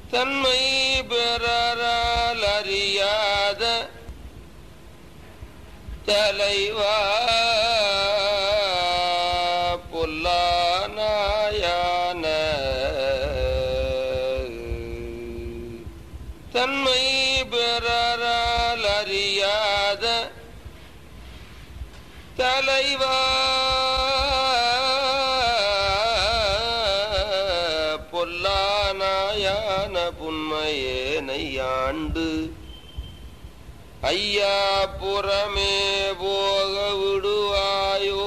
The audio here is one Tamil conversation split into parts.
தன்மை பெறால் அறியாத தலைவா பொல்லானாயான தன்மை பெறால் அறியாத தலைவா பொல்லானாயான புன்மையேனை ஆண்டு ஐயா புறமே போக விடுவாயோ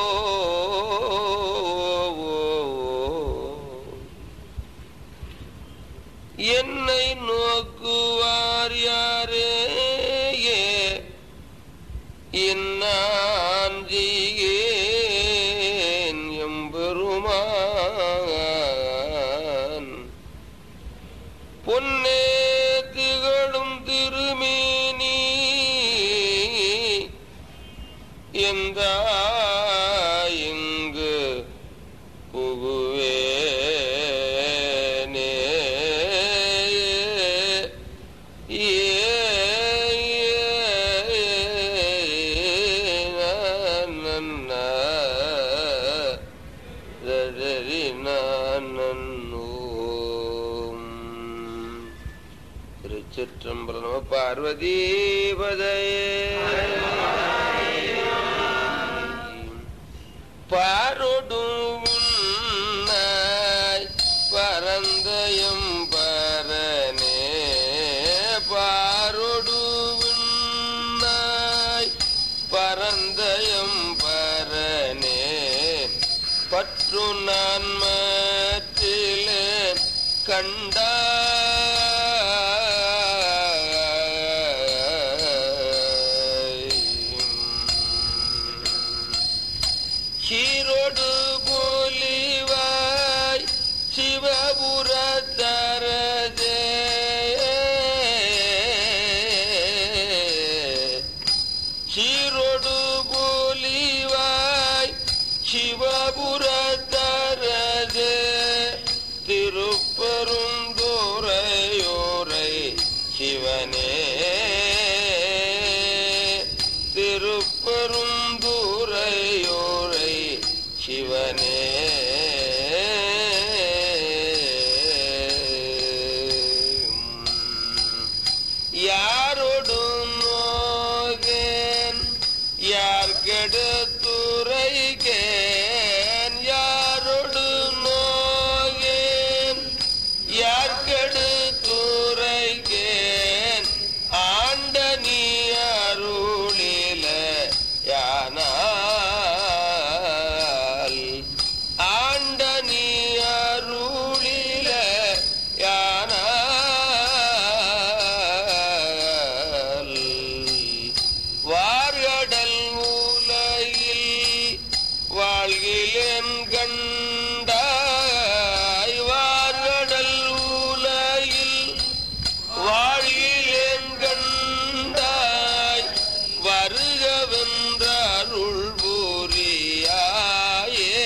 என்னை நோக்குவார் யாரே என்னான் செய்கேன் எம்பெருமான் பொன்னே திகழும் திருமேனி எந்த இங்கு புகுவேனே திருச்சிற்றம்பலம். நம பார்வதீபதையே. பாரொடும் பரந்தயம் பரனே பாரொடும் பரந்தயம் பரனே பற்று நான் மற்றிலே கண்டா சீரோடு போலிவாய் சிவபுரத்தரதே சீரோடு போலிவாய் சிவபுரத்தரதே திருப்பெருந்துறையோரை சிவனே திருப்பெருந்துறையோரை சிவனே யாரோடு நோகேன் யார் கெடுத்துரைகேன் யாரோடு நோகேன் யார் கெடுத்துரைகேன் ஆண்ட நீ அருளில யானால் ஆண்ட நீ அருளில யானால் வார்கடல் உலகில் வாழ்கிலேன் கண்டாய் வார்கடல் உலகில் வாழ்கிலேன் கண்டாய் வருகவென்றருள் பூரியாயே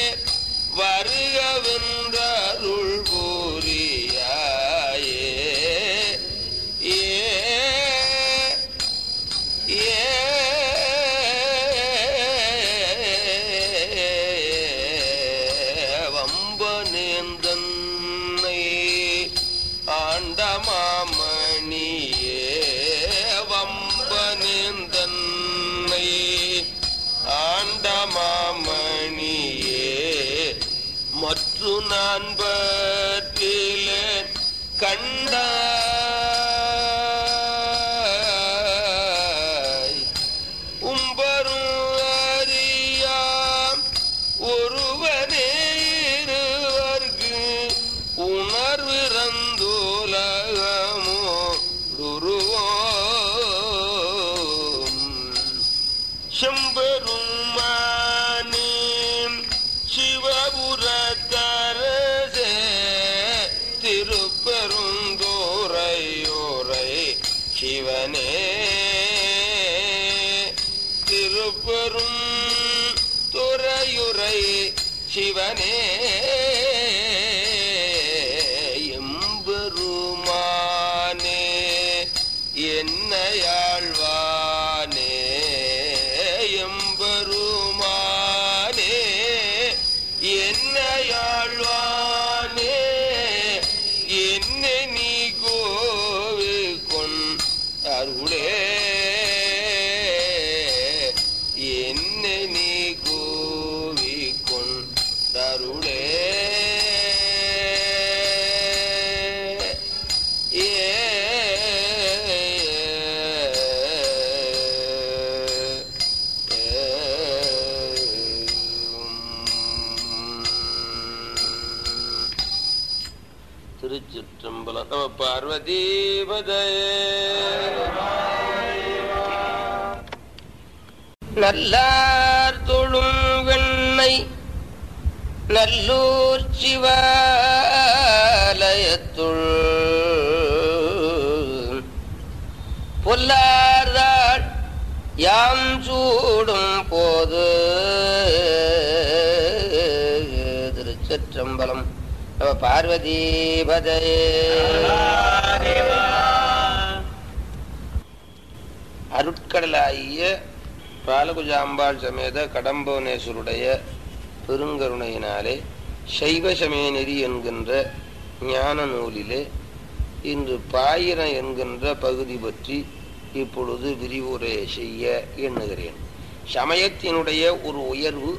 வருகவென்றருள் பூரியாயே வம்பனேந்தன்னை ஆண்ட மாமணியே வம்பனேந்தன்னை ஆண்ட மாமணியே மற்று நான் பற்றிலேன் கண்டாய் உம்பரும் அறியாம் ஒருவனே இருவர்க்கு உணர்விறந்துலகமோ உருவோம் செம்பெருமானே சிவபுரத்தரசே திருப்பெருந்துறையோரை சிவனே திருப்பெரும் துறையுரை சிவனே எம்பெருமான் திருச்சிற்றம்பலம். நம பார்வதீபதயே. நல்லார் தொழும் வெண்ணை நல்லூர் சிவாலயத்துள் பொல்லார்தாள் யாம் சூடும் போது. திருச்சிற்றம்பலம். நம பார்வதீபதயே. அருட்கடலாகிய பாலகுஜாம்பாள் சமேத கடம்பவனேஸ்வருடைய பெருங்கருணையினாலே சைவ சமய நெறி என்கின்ற ஞான நூலிலே இன்று பாயிரம் என்கின்ற பகுதி பற்றி இப்பொழுது விரிவுரை செய்ய எண்ணுகிறேன். சமயத்தினுடைய ஒரு உயர்வு,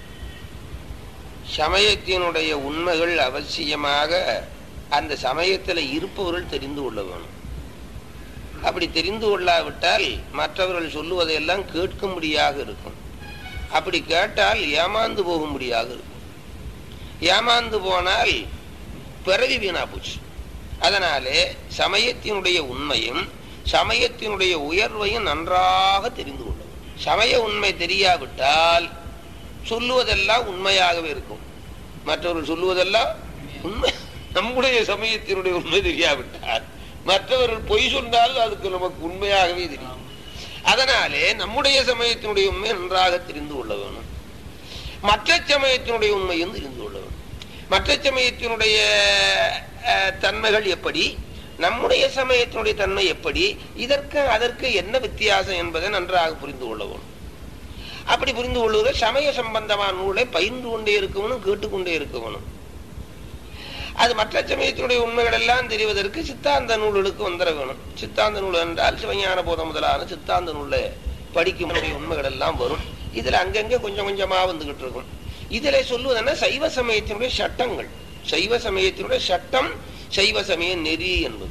சமயத்தினுடைய உண்மைகள் அவசியமாக அந்த சமயத்தில் இருப்பவர்கள் தெரிந்து கொள்ள வேணும். அப்படி தெரிந்து கொள்ளாவிட்டால் மற்றவர்கள் சொல்லுவதையெல்லாம் கேட்கும்படியாக இருக்கும். அப்படி கேட்டால் ஏமாந்து போகும்படியாக இருக்கும். ஏமாந்து போனால் பிறவி வீணா போச்சு. அதனாலே சமயத்தினுடைய உண்மையும் சமயத்தினுடைய உயர்வையும் நன்றாக தெரிந்து கொள்ளும். சமய உண்மை தெரியாவிட்டால் சொல்லுவதெல்லாம் உண்மையாகவே இருக்கும். மற்றவர்கள் சொல்லுவதெல்லாம் உண்மை. நம்முடைய சமயத்தினுடைய உண்மை தெரியாவிட்டால் மற்றவர்கள் பொய் சொன்னாலும் அதுக்கு நமக்கு உண்மையாகவே தெரியும். அதனாலே நம்முடைய சமயத்தினுடைய உண்மை நன்றாக தெரிந்து கொள்ள வேணும். மற்ற சமயத்தினுடைய உண்மையும் தெரிந்து கொள்ள வேணும். மற்ற சமயத்தினுடைய தன்மைகள் எப்படி, நம்முடைய சமயத்தினுடைய தன்மை எப்படி, இதற்கு அதற்கு என்ன வித்தியாசம் என்பதை நன்றாக புரிந்து கொள்ள வேணும். அப்படி புரிந்து கொள்வது சமய சம்பந்தமான நூலை பயின்று கொண்டே இருக்கணும், கேட்டுக்கொண்டே இருக்கணும். அது மற்ற சமயத்தினுடைய உண்மைகள் எல்லாம் தெரிவதற்கு சித்தாந்த நூல்களுக்கு வந்துட வேணும். சித்தாந்த நூல் என்றால் சிவஞான போதம் முதலான சித்தாந்த நூலை படிக்கும் உண்மைகள் எல்லாம் வரும். இதுல அங்கங்க கொஞ்சம் கொஞ்சமா வந்துகிட்டு இருக்கும். இதுல சொல்லுவதுன்னா சைவ சமயத்தினுடைய சட்டங்கள், சைவ சமயத்தினுடைய சட்டம், சைவ சமய நெறி என்பது.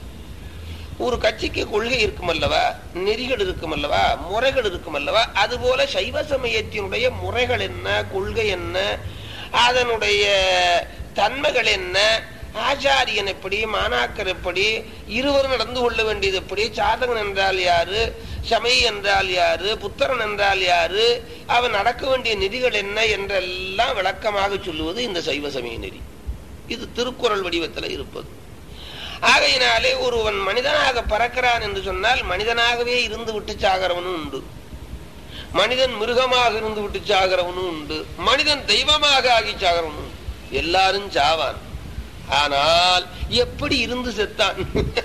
ஒரு கட்சிக்கு கொள்கை இருக்கும் அல்லவா, நெறிகள் இருக்கும் அல்லவா, முறைகள் இருக்கும் அல்லவா, அதுபோல சைவ சமயத்தினுடைய முறைகள் என்ன, கொள்கை என்ன, அதனுடைய தன்மைகள் என்ன, ஆச்சாரியன் எப்படி, மாணாக்கர் எப்படி, இருவர் நடந்து கொள்ள வேண்டியது எப்படி, சாதகன் என்றால் யாரு, சமய என்றால் யாரு, புத்திரன் என்றால் யாரு, அவன் நடக்க வேண்டிய நெறிகள் என்ன என்றெல்லாம் விளக்கமாக சொல்லுவது இந்த சைவ சமய நெறி. இது திருக்குறள் வடிவத்தில் இருப்பது. ஆகையினாலே ஒருவன் மனிதனாக பறக்கிறான் என்று சொன்னால் மனிதனாகவே இருந்து விட்டு சாகிறவனும் உண்டு, மனிதன் மிருகமாக இருந்து விட்டு சாகிறவனும் உண்டு, மனிதன் தெய்வமாக ஆகி சாகிறவனும் உண்டு. எல்லாரும் சாவான். ஆனால் எப்படி இருந்து செத்தான்,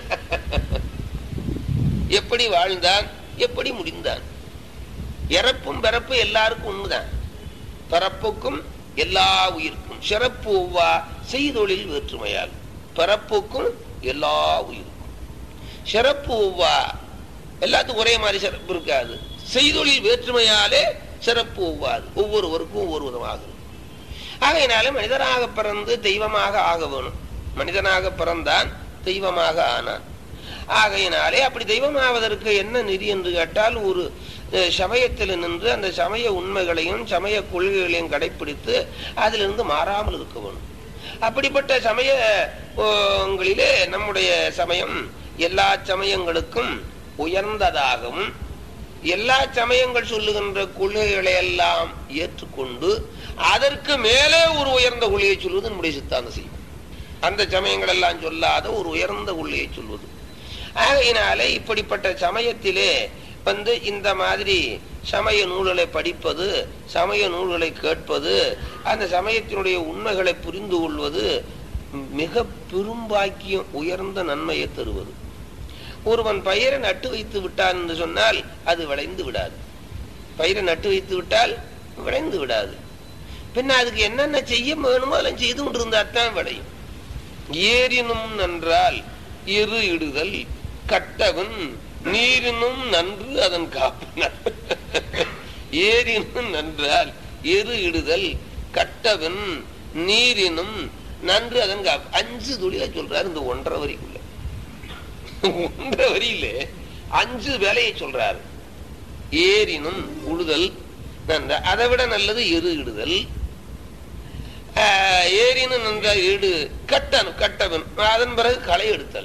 எப்படி வாழ்ந்தான், எப்படி முடிந்தான். இறப்பும் பிறப்பு எல்லாருக்கும் ஒண்ணுதான். பிறப்புக்கும் எல்லா உயிர்க்கும் சிறப்பு ஒவ்வா செய்தொழில் வேற்றுமையால். பிறப்புக்கும் எல்லா உயிருக்கும் சிறப்பு ஒவ்வா, எல்லாத்துக்கும் ஒரே மாதிரி சிறப்பு இருக்காது. செய்தொழில் வேற்றுமையாலே சிறப்பு ஒவ்வாது, ஒவ்வொருவருக்கும் ஒவ்வொரு விதமாக. ஆகையினால மனிதனாக பிறந்து தெய்வமாக ஆக வேணும். மனிதனாக பிறந்தான், தெய்வமாக ஆனான். ஆகையினாலே அப்படி தெய்வமாவதற்கு என்ன நெறி என்று கேட்டால், ஒரு சமயத்தில் நின்று அந்த சமய உண்மைகளையும் சமய கொள்கைகளையும் கடைப்பிடித்து அதிலிருந்து மாறாமல் இருக்க வேணும். அப்படிப்பட்ட சமயங்களிலே நம்முடைய சமயம் எல்லா சமயங்களுக்கும் உயர்ந்ததாகவும் எல்லா சமயங்கள் சொல்லுகின்ற கொள்கைகளை எல்லாம் ஏற்றுக்கொண்டு அதற்கு மேலே ஒரு உயர்ந்த கொள்கையை சொல்வது நம்முடைய சித்தாந்த செய்யும். அந்த சமயங்கள் எல்லாம் சொல்லாத ஒரு உயர்ந்த கொள்கையை சொல்வது. ஆகையினாலே இப்படிப்பட்ட சமயத்திலே இந்த மாதிரி சமய நூல்களை படிப்பது, சமய நூல்களை கேட்பது, அந்த சமயத்தினுடைய உண்மைகளை புரிந்து கொள்வது மிக பெரும்பாக்கியம், உயர்ந்த நன்மையை தருவது. ஒருவன் பயிரை நட்டு வைத்து விட்டான் என்று சொன்னால் அது விளைந்து விடாது. பயிரை நட்டு வைத்து விட்டால் விளைந்து விடாது. பின்ன அதுக்கு என்னென்ன செய்ய வேணுமோ அதெல்லாம் செய்து கொண்டிருந்தாத்தான் விளையும். ஏரினும் நன்றால் எரு இடுதல் கட்டவன் நீரினும் நன்று அதன் காப்பன. ஏரினும் நன்றால் எரு இடுதல் கட்டவன் நீரினும் நன்று அதன் காப்பு. 5 துளியா சொல்றாரு இந்த 1.5 வரிக்குள்ள. 1.5 வரியில 5 வேலையை சொல்றாரு. ஏரினும் உழுதல் நன்ற, அதை விட நல்லது எரு இடுதல். ஏறினு நன்ற ஈடு கட்டவன். அதன் பிறகு களை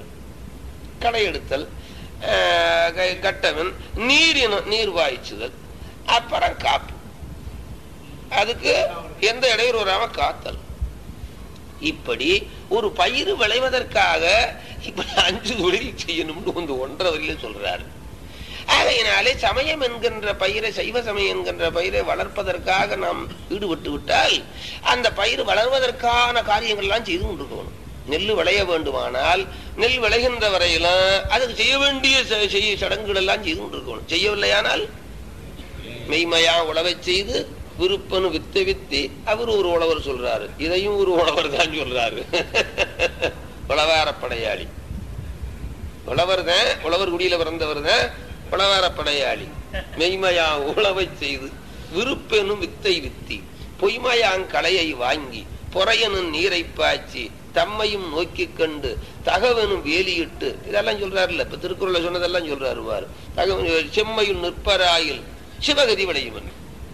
எடுத்தல் கட்டவன். நீர் வாய்ச்சுதல். அப்புறம் காப்பு. அதுக்கு எந்த இடையூறு வராம காத்தல். இப்படி ஒரு பயிர் விளைவதற்காக இப்படி 5 தொழில் செய்யணும்னு 1.5 வரையில சொல்றாரு. ஆகையினாலே சமயம் என்கின்ற பயிரை, சைவ சமயம் என்கின்ற பயிரை வளர்ப்பதற்காக நாம் ஈடுபட்டு விட்டால் அந்த பயிர் வளர்வதற்கான காரியங்கள்லாம் செய்து கொண்டிருக்கணும். நெல் விளைய வேண்டுமானால் நெல் விளைகின்ற வரையிலும் அதுக்கு செய்ய வேண்டிய சடங்குகள் எல்லாம் செய்து கொண்டிருக்கணும். செய்யவில்லையானால் மெய்மையா உழவை செய்து விருப்பனு வித்து வித்தி அவர் ஒரு உழவர் சொல்றாரு. இதையும் ஒரு உழவர் தான் சொல்றாரு. உழவாரப்படையாளி. உழவர் தான், உழவர் குடியில பிறந்தவர் தான் உழவாரப்படையாளி. மெய்மையா உழவை செய்து விருப்பெனும் வித்தை வித்தி பொய்மையாங் களையை வாங்கி பொறையனும் நீரை பாய்ச்சி தம்மையும் நோக்கி கண்டு தகவனும் வேலியிட்டு இதெல்லாம் சொல்றாருல்ல. இப்ப திருக்குறளை சொன்னதெல்லாம் சொல்றாரு. தகவன் செம்மையும் நிற்பராயில் சிவகதி விளையும்.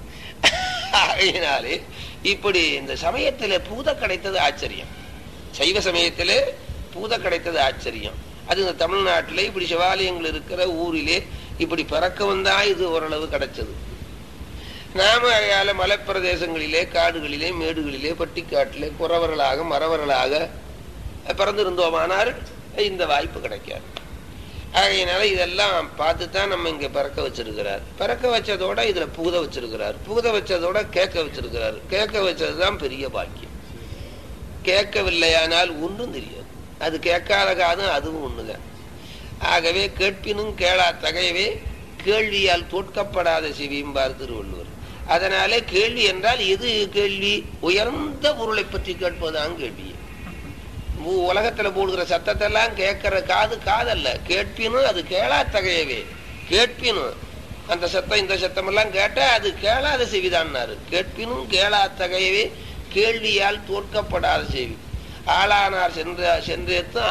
ஆகையினாலே இப்படி இந்த சமயத்திலே பூத கிடைத்தது ஆச்சரியம். சைவ சமயத்திலே பூத கிடைத்தது ஆச்சரியம். அது இந்த தமிழ்நாட்டிலே இப்படி சிவாலயங்கள் இருக்கிற ஊரிலே இப்படி பிறக்கவும் தான் இது ஓரளவு கிடைச்சது. நாம மலைப்பிரதேசங்களிலே, காடுகளிலே, மேடுகளிலே, பட்டிக்காட்டிலே குறவர்களாக மறவர்களாக பிறந்திருந்தோமானால் இந்த வாய்ப்பு கிடைக்காது. ஆகையினால இதெல்லாம் பார்த்துதான் நம்ம இங்க பிறக்க வச்சிருக்கிறார். பிறக்க வச்சதோட இதுல பூத வச்சிருக்கிறார். பூத வச்சதோட கேட்க வச்சிருக்கிறார். கேட்க வச்சதுதான் பெரிய பாக்கியம். கேட்கவில்லையானால் ஒன்றும் தெரியாது. அது கேட்காத காதும் அதுவும் ஒண்ணுதான். ஆகவே கேட்பினும் கேளா தகையவே கேள்வியால் தோற்கப்படாத சிவியும்பார் திருவள்ளுவர். அதனாலே கேள்வி என்றால் எது கேள்வி? உயர்ந்த பொருளை பற்றி கேட்பதுதான் கேள்வி. உலகத்துல போடுகிற சத்தத்தை எல்லாம் கேட்கிற காதல்ல. கேட்பினும் அது கேளா தகையவே. கேட்பினும் அந்த சத்தம் இந்த சத்தம் எல்லாம் கேட்டா அது கேளாத செவிதான்னாரு. கேட்பினும் கேளா தகையவே கேள்வியால் தோற்கப்படாத செவி. ஆளானார் சென்றேத்தும்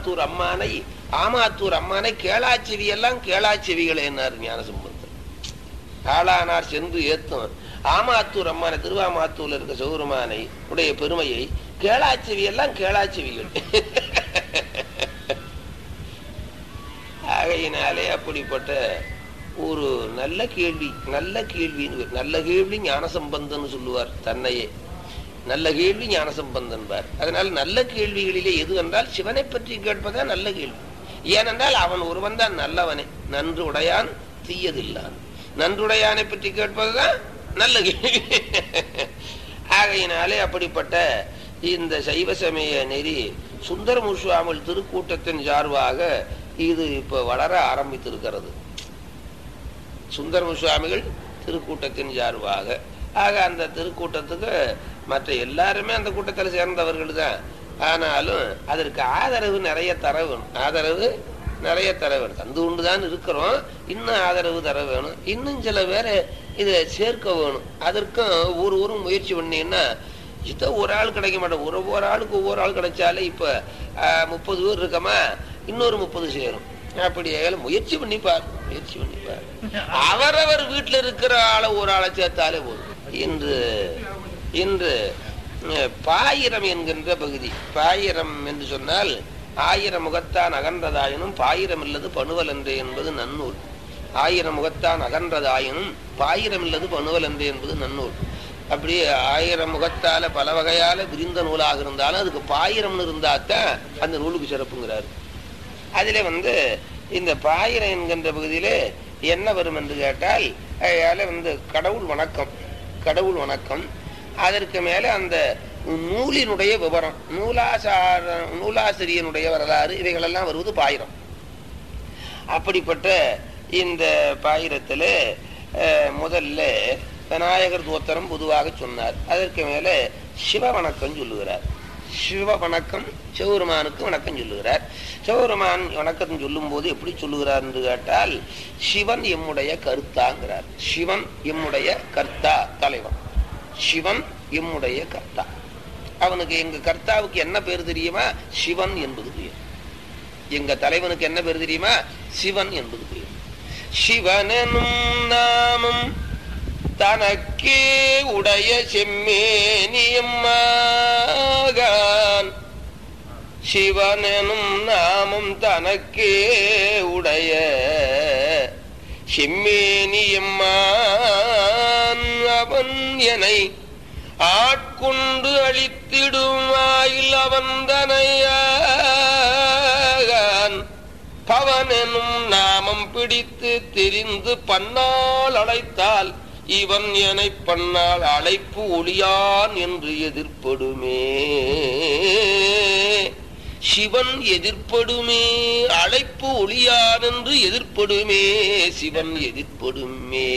ஆமாத்தூர் அம்மானை கேளாச்செவி எல்லாம் கேளாச்செவிகள் என்னாரு ஞானசம்பந்தர். ஆளானார் சென்று ஏத்தும் ஆமாத்தூர் அம்மானை, திருவாமாத்தூர்ல இருக்க சௌரமானை உடைய பெருமையை கேளாச்செவி எல்லாம் கேளாச்செவிகள். ஆகையினாலே அப்படிப்பட்ட ஒரு நல்ல கேள்வி ஞானசம்பந்தன் சொல்லுவார் தன்னையே. நல்ல கேள்வி ஞானசம்பந்தன் பார். அதனால நல்ல கேள்விகளிலே எது என்றால் சிவனை பற்றி கேட்பதா நல்ல கேள்வி. ஏனென்றால் அவன் ஒருவன் தான் நல்லவனே. நன்று உடையான் தீயதில்லான். நன்றுடையானை பற்றி கேட்பதுதான் நல்ல கேள்வி. ஆகையினாலே அப்படிப்பட்ட இந்த சைவ சமய நெறி சுந்தரமூர் சுவாமிகள் திருக்கூட்டத்தின் சார்பாக இது இப்ப வளர ஆரம்பித்திருக்கிறது. சுந்தரமூர் சுவாமிகள் திருக்கூட்டத்தின் சார்பாக. ஆக அந்த திருக்கூட்டத்துக்கு மற்ற எல்லாருமே அந்த கூட்டத்தில் சேர்ந்தவர்கள் தான். ஆனாலும் அதற்கு ஆதரவு நிறைய தர வேணும். தந்து கொண்டுதான் இருக்கிறோம். இன்னும் ஆதரவு தர வேணும். இன்னும் சில பேரை இதை சேர்க்க வேணும். அதற்கும் ஒரு முயற்சி பண்ணீங்கன்னா இதை ஒரு ஆள் கிடைக்க மாட்டோம். ஒரு ஆளுக்கு ஒவ்வொரு ஆள் கிடைச்சாலே இப்ப 30 பேர் இருக்கமா, இன்னொரு 30 சேரும். அப்படி முயற்சி பண்ணிப்பார். அவரவர் வீட்டில் இருக்கிற ஆளை ஒரு ஆளை சேர்த்தாலே போதும். இன்று பாயிரம் என்கின்ற பகுதி. பாயிரம் என்று சொன்னால் 1000 முகத்தான் அகன்றதாயினும் பாயிரம் இல்லது பணுவல் என்றே என்பது நன்னூல். 1000 முகத்தான் அகன்றதாயினும் பாயிரம் இல்லது பணுவல் என்றே என்பது நன்னூல். அப்படி 1000 முகத்தால பல வகையால விரிந்த நூலாக இருந்தாலும் அதுக்கு பாயிரம்னு இருந்தாத்தான் அந்த நூலுக்கு சிறப்புங்கிறார். அதுல இந்த பாயிரம் என்கின்ற பகுதியில என்ன வரும் என்று கேட்டால் கடவுள் வணக்கம். அதற்கு மேல அந்த நூலினுடைய விவரம், நூலாசிரியனுடைய வரலாறு, இவைகளெல்லாம் வருவது பாயிரம். அப்படிப்பட்ட இந்த பாயிரத்துல முதல்ல விநாயகர் தோத்திரம் பொதுவாக சொன்னார். அதற்கு மேல சிவ வணக்கம் சொல்லுகிறார். சிவ வணக்கம், சிவபெருமானுக்கு வணக்கம் சொல்லுகிறார். சிவபெருமான் வணக்கம் சொல்லும் போது எப்படி சொல்லுகிறார் என்று கேட்டால் சிவன் எம்முடைய கர்த்தாங்கிறார். சிவன் எம்முடைய கர்த்தா, தலைவன். சிவன் எம்முடைய கர்த்தா. அவனுக்கு எங்க கர்த்தாவுக்கு என்ன பேர் தெரியுமா? சிவன் என்பது பெயர். எங்க தலைவனுக்கு என்ன பேர் தெரியுமா? சிவன் என்பது பெயர். சிவனும் நாமம் தனக்கே உடைய செம்மேனியம்மாகான் சிவனெனும் நாமம் தனக்கே உடைய செம்மேனியம்மான் அவன் எனை ஆட்கொண்டு அழித்திடும் ஆயில் அவன் தனையான் பவனெனும் நாமம் பிடித்து தெரிந்து பன்னால் அழைத்தால் இவன் எனை பன்னால் அழைப்பு ஒளியான் என்று எதிர்ப்படுமே. சிவன் எதிர்ப்படுமே, அழைப்பு ஒளியான் என்று எதிர்ப்படுமே, சிவன் எதிர்ப்படுமே.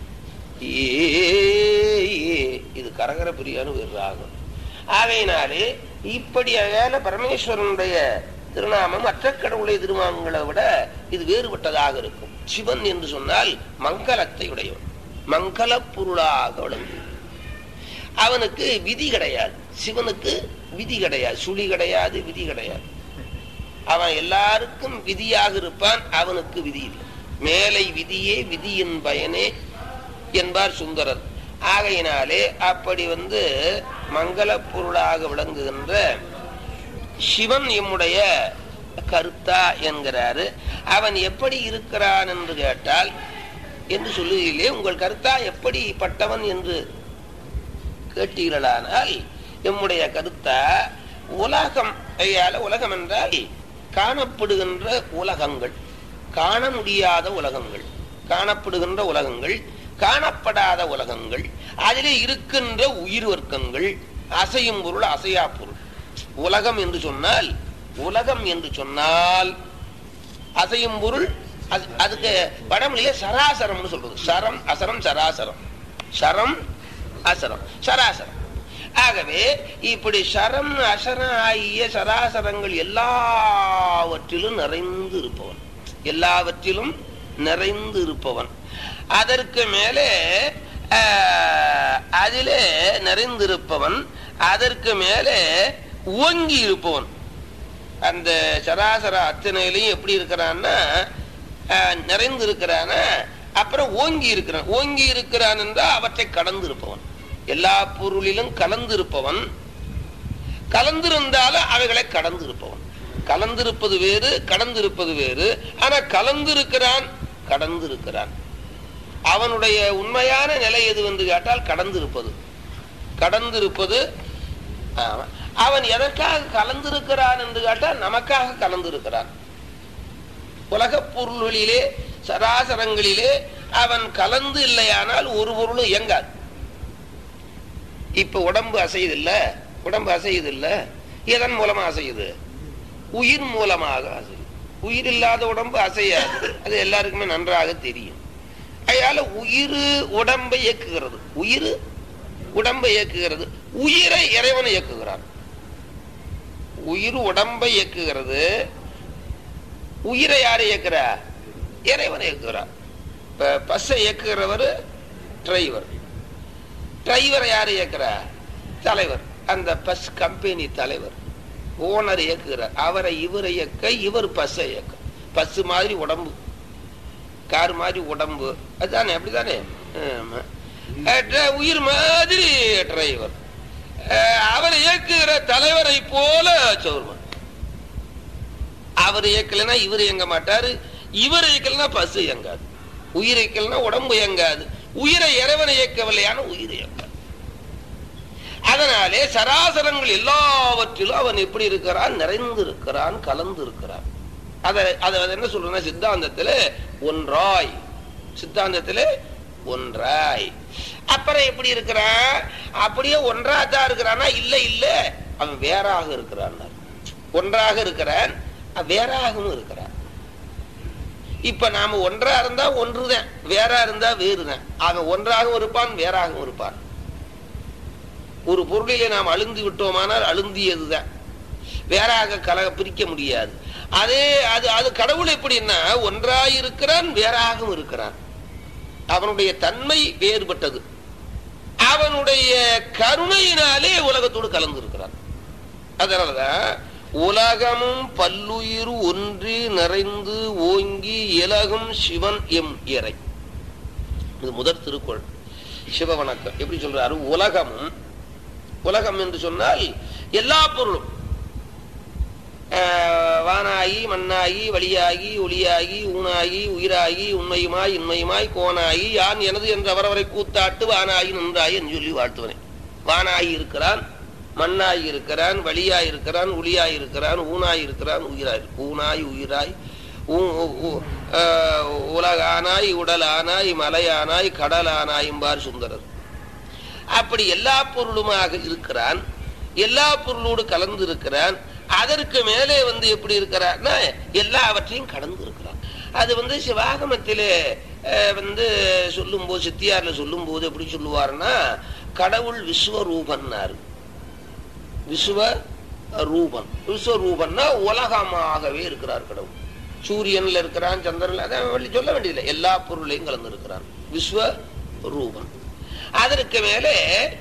இது கரகர பிரியான ஒரு ராகம். ஆகையினாலே இப்படியான பரமேஸ்வரனுடைய திருநாமம் மற்ற கடவுளுடைய திருநாமங்களை விட இது வேறுபட்டதாக இருக்கும். சிவன் என்று சொன்னால் மங்களத்தை உடையவன், மங்கள பொருளாக விளங்கு. அவனுக்கு விதி கிடையாது, சிவனுக்கு விதி கிடையாது, சுழி கிடையாது, விதி கிடையாது. அவன் எல்லாருக்கும் விதியாக இருப்பான், அவனுக்கு விதி இல்லை. மேலை விதியே விதியின் பயனே என்பார் சுந்தரர். ஆகையினாலே அப்படி மங்கள பொருளாக விளங்குகின்ற சிவன் எம்முடைய கருத்தா என்கிறாரு. அவன் எப்படி இருக்கிறான் என்று கேட்டால் என்று சொல்லுகிறீர்களே, உங்கள் கருத்தா எப்படிப்பட்டவன் என்று கேட்டீர்களானால் எம்முடைய கருத்தா உலகம். உலகம் என்றால் காணப்படுகின்ற உலகங்கள், காண முடியாத உலகங்கள், காணப்படுகின்ற உலகங்கள், காணப்படாத உலகங்கள், அதிலே இருக்கின்ற உயிர் வர்க்கங்கள், அசையும் பொருள், அசையா பொருள். உலகம் என்று சொன்னால், உலகம் என்று சொன்னால் அசையும் பொருள், அதுக்கு வடமொழியில சராசரம்னு சொல்றது. சரம் அசரம் சராசரம், சரம் அசரம் சராசரம். ஆகவே இப்படி சரம் அசரம் ஆகிய சராசரங்கள் எல்லாவற்றிலும் நிறைந்து இருப்பவன், எல்லாவற்றிலும் நிறைந்து இருப்பவன். அதற்கு மேலே அதிலே நிறைந்திருப்பவன், அதற்கு மேலே ஓங்கி இருப்பவன். அந்த சராசர அத்தனையிலையும் எப்படி இருக்கிறான்னா நிறைந்து இருக்கிறான, அப்புறம் ஓங்கி இருக்கிறான். ஓங்கி இருக்கிறான் என்றால் அவற்றை கடந்து இருப்பவன், எல்லா பொருளிலும் கலந்து இருப்பவன். கலந்திருந்தாலும் அவைகளை கடந்து இருப்பவன். கலந்திருப்பது வேறு, கடந்திருப்பது வேறு. ஆனா கலந்திருக்கிறான், கடந்து இருக்கிறான். அவனுடைய உண்மையான நிலை எது என்று கேட்டால் கடந்திருப்பது. கடந்திருப்பது அவன் எதற்காக கலந்திருக்கிறான் என்று கேட்டால் நமக்காக கலந்திருக்கிறான். உலக பொருள்களிலே சராசரங்களிலே அவன் கலந்து இல்லையானால் ஒரு பொருளும் இயங்காது. இப்ப உடம்பு அசையுதில்ல, உடம்பு அசையுதில்ல, எதன் மூலமா அசையுது? உயிர் மூலமாக அசையுது. உயிர் இல்லாத உடம்பு அசையாது, அது எல்லாருக்குமே நன்றாக தெரியும். அதனால உயிர் உடம்பை இயக்குகிறது, உயிர் உடம்பை இயக்குகிறது, உயிரை இறைவனை இயக்குகிறான். உயிர் உடம்பை இயக்குகிறது, உயிரை யாரை இயக்குறா? இறைவனை இயக்குகிறார். இப்ப பஸ்ஸை இயக்குகிறவர் டிரைவர், டிரைவரை யாரு இயக்குறா? தலைவர். அந்த பஸ் கம்பெனி தலைவர், ஓனர் இயக்குகிறார். அவரை இவரை இயக்க, இவர் பஸ்ஸை இயக்க. பஸ் மாதிரி உடம்பு, கார் மாதிரி உடம்பு, அதுதானே? அப்படித்தானே? உயிர் மாதிரி டிரைவர். அவரை இயக்குகிற தலைவரை போல சொல்வார். அவர் இயக்கலைன்னா இவர் இயங்க மாட்டாரு, இவர் இயக்கலன்னா பஸ் இயங்காது, உயிர் இயக்கலன்னா உடம்பு இயங்காது. உயிரை இறைவனை இயக்கவில்லையான உயிர் இயங்காது. அதனாலே சராசரங்கள் எல்லாவற்றிலும் அவன் எப்படி இருக்கிறான்? நிறைந்து இருக்கிறான், கலந்து இருக்கிறான். அதை என்ன சொல்றேன்னா, சித்தாந்தத்துல ஒன்றாய், சித்தாந்தத்துல ஒன்றாய். அப்புறம் எப்படி இருக்கிறான்? அப்படியே ஒன்றாதான் இருக்கிறானா? இல்ல இல்ல, அவன் வேறாக இருக்கிறான். ஒன்றாக இருக்கிறான், வேறாகவும் இருக்கிறான். இப்ப நாம ஒன்றா இருந்தா ஒன்றுதான், வேறா இருந்தா வேறுதான். அவன் ஒன்றாகவும் இருப்பான், வேறாகவும் இருப்பான். ஒரு பொருளிலே நாம் அழுந்தி விட்டோமானால் அழுந்தியதுதான், வேறாக பிரிக்க முடியாது. அதே அது கடவுள் எப்படின்னா ஒன்றாயிருக்கிறான், வேறாகவும் இருக்கிறான். அவனுடைய தன்மை வேறுபட்டது. அவனுடைய கருணையினாலே உலகத்தோடு கலந்து இருக்கிறான். அதனாலதான் உலகமும் பல்லுயிர் ஒன்றி நிறைந்து ஓங்கி இலகும் சிவன் எம் இறை. இது முதற் திருக்குறள். சிவ வணக்கம். எப்படி சொல்றாரு? உலகமும், உலகம் என்று சொன்னால் எல்லா பொருளும், வானாகி மண்ணாகி வழியாகி ஒளியாகி ஊனாகி உயிராகி உண்மையுமாய் இன்மையுமாய் கோனாகி யான் எனது என்ற அவரவரை கூத்தாட்டு வானாகி நின்றாய் என்று சொல்லி வாழ்த்துவனேன். வானாகி இருக்கிறான், மண்ணாய் இருக்கிறான், வழியாய் இருக்கிறான், ஒளியாய் இருக்கிறான், ஊனாய் இருக்கிறான், உயிராய், ஊனாய் உயிராய், உலகானாய் உடலானாய் மலையானாய் கடலானாய் என்பார் சுந்தரர். அப்படி எல்லா பொருளுமாக இருக்கிறான், எல்லா பொருளோடு கலந்து இருக்கிறான். அதற்கு மேலே எப்படி இருக்கிறார்னா எல்லாவற்றையும் கடந்து இருக்கிறான். அது சிவாகமத்திலே சொல்லும் போது, சித்தியார்ல சொல்லும் போது எப்படி சொல்லுவார்னா, கடவுள் விஸ்வரூபன்னாரு. விஸ்வரூபன், விஸ்வரூபன்னா உலகமாகவே இருக்கிறார் கடவுள். சூரியன்ல இருக்கிறான், சந்திரன்ல, அதான் சொல்ல வேண்டியதில்லை, எல்லா பொருளையும் கலந்து இருக்கிறான் விஸ்வரூபன். அதற்கு மேலே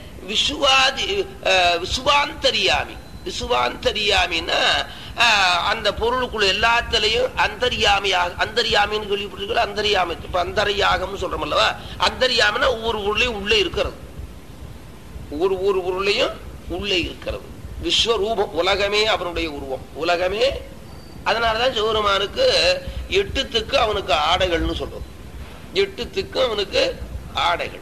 விசுவாந்தரியாமி. விசுவாந்தரியாமின்னா அந்த பொருளுக்குள்ள எல்லாத்திலையும் அந்தரியாமியாக, அந்தரியாமின்னு சொல்லிவிட்டு அந்தரியாமி, இப்ப அந்தரியாகம் சொல்றோம் அல்லவா, அந்தரியாமின்னா ஒவ்வொரு பொருளையும் உள்ளே இருக்கிறது, ஒவ்வொரு பொருளையும் உள்ளே இருக்கிறது. விஸ்வரூபம், உலகமே அவனுடைய உருவம், உலகமே. அதனாலதான் சிவபெருமானுக்கு 8 திக்கு அவனுக்கு ஆடைகள்னு சொல்றது, 8 திக்கு அவனுக்கு ஆடைகள்.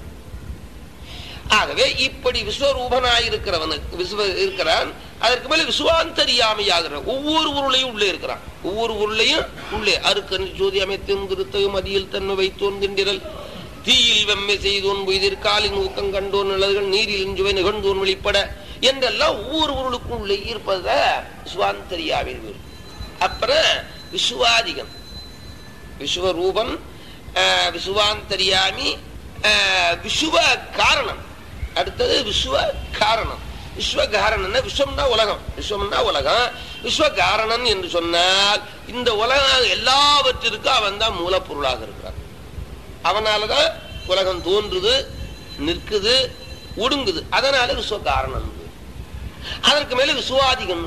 ஆகவே இப்படி விஸ்வரூபனாயிருக்கிறவனுக்கு இருக்கிறான். அதற்கு மேல விசுவாந்தரியாமையாகிற ஒவ்வொரு பொருளையும் உள்ளே இருக்கிறான், ஒவ்வொரு பொருளையும் உள்ளே. அருக்கன் ஜோதி அமைத்தும் திருத்தகு மதியில் தன்மை வைத்தோன் திண்டிரல் தீயில் வெம்மை செய்தோன் பொய்திற்காலின் ஊக்கம் கண்டோன் நிழல்கள் நீரில் இஞ்சுவை நிகழ்ந்தோன் வெளிப்பட என்றெல்லாம் ஒவ்வொரு பொருளுக்கும் உள்ளே இருப்பத விசுவாந்தரியாவின் வீடு. அப்புறம் விசுவாதிகன், விஸ்வரூபன், விசுவாந்தரியாமி, விஸ்வ காரணம். அடுத்தது விஸ்வ காரணம். விஸ்வ காரணம், விஸ்வம்னா உலகம், விஸ்வம்னா உலகம். விஸ்வ காரணன் என்று சொன்னால் இந்த உலகம் எல்லாவற்றிற்கும் அவன் தான் மூலப்பொருளாக இருக்கிறான். அவனாலதான் உலகம் தோன்றுது, நிற்குது, ஒடுங்குது. அதனால விஸ்வ காரணன். அதற்கு மேல விசுவாதிகன்,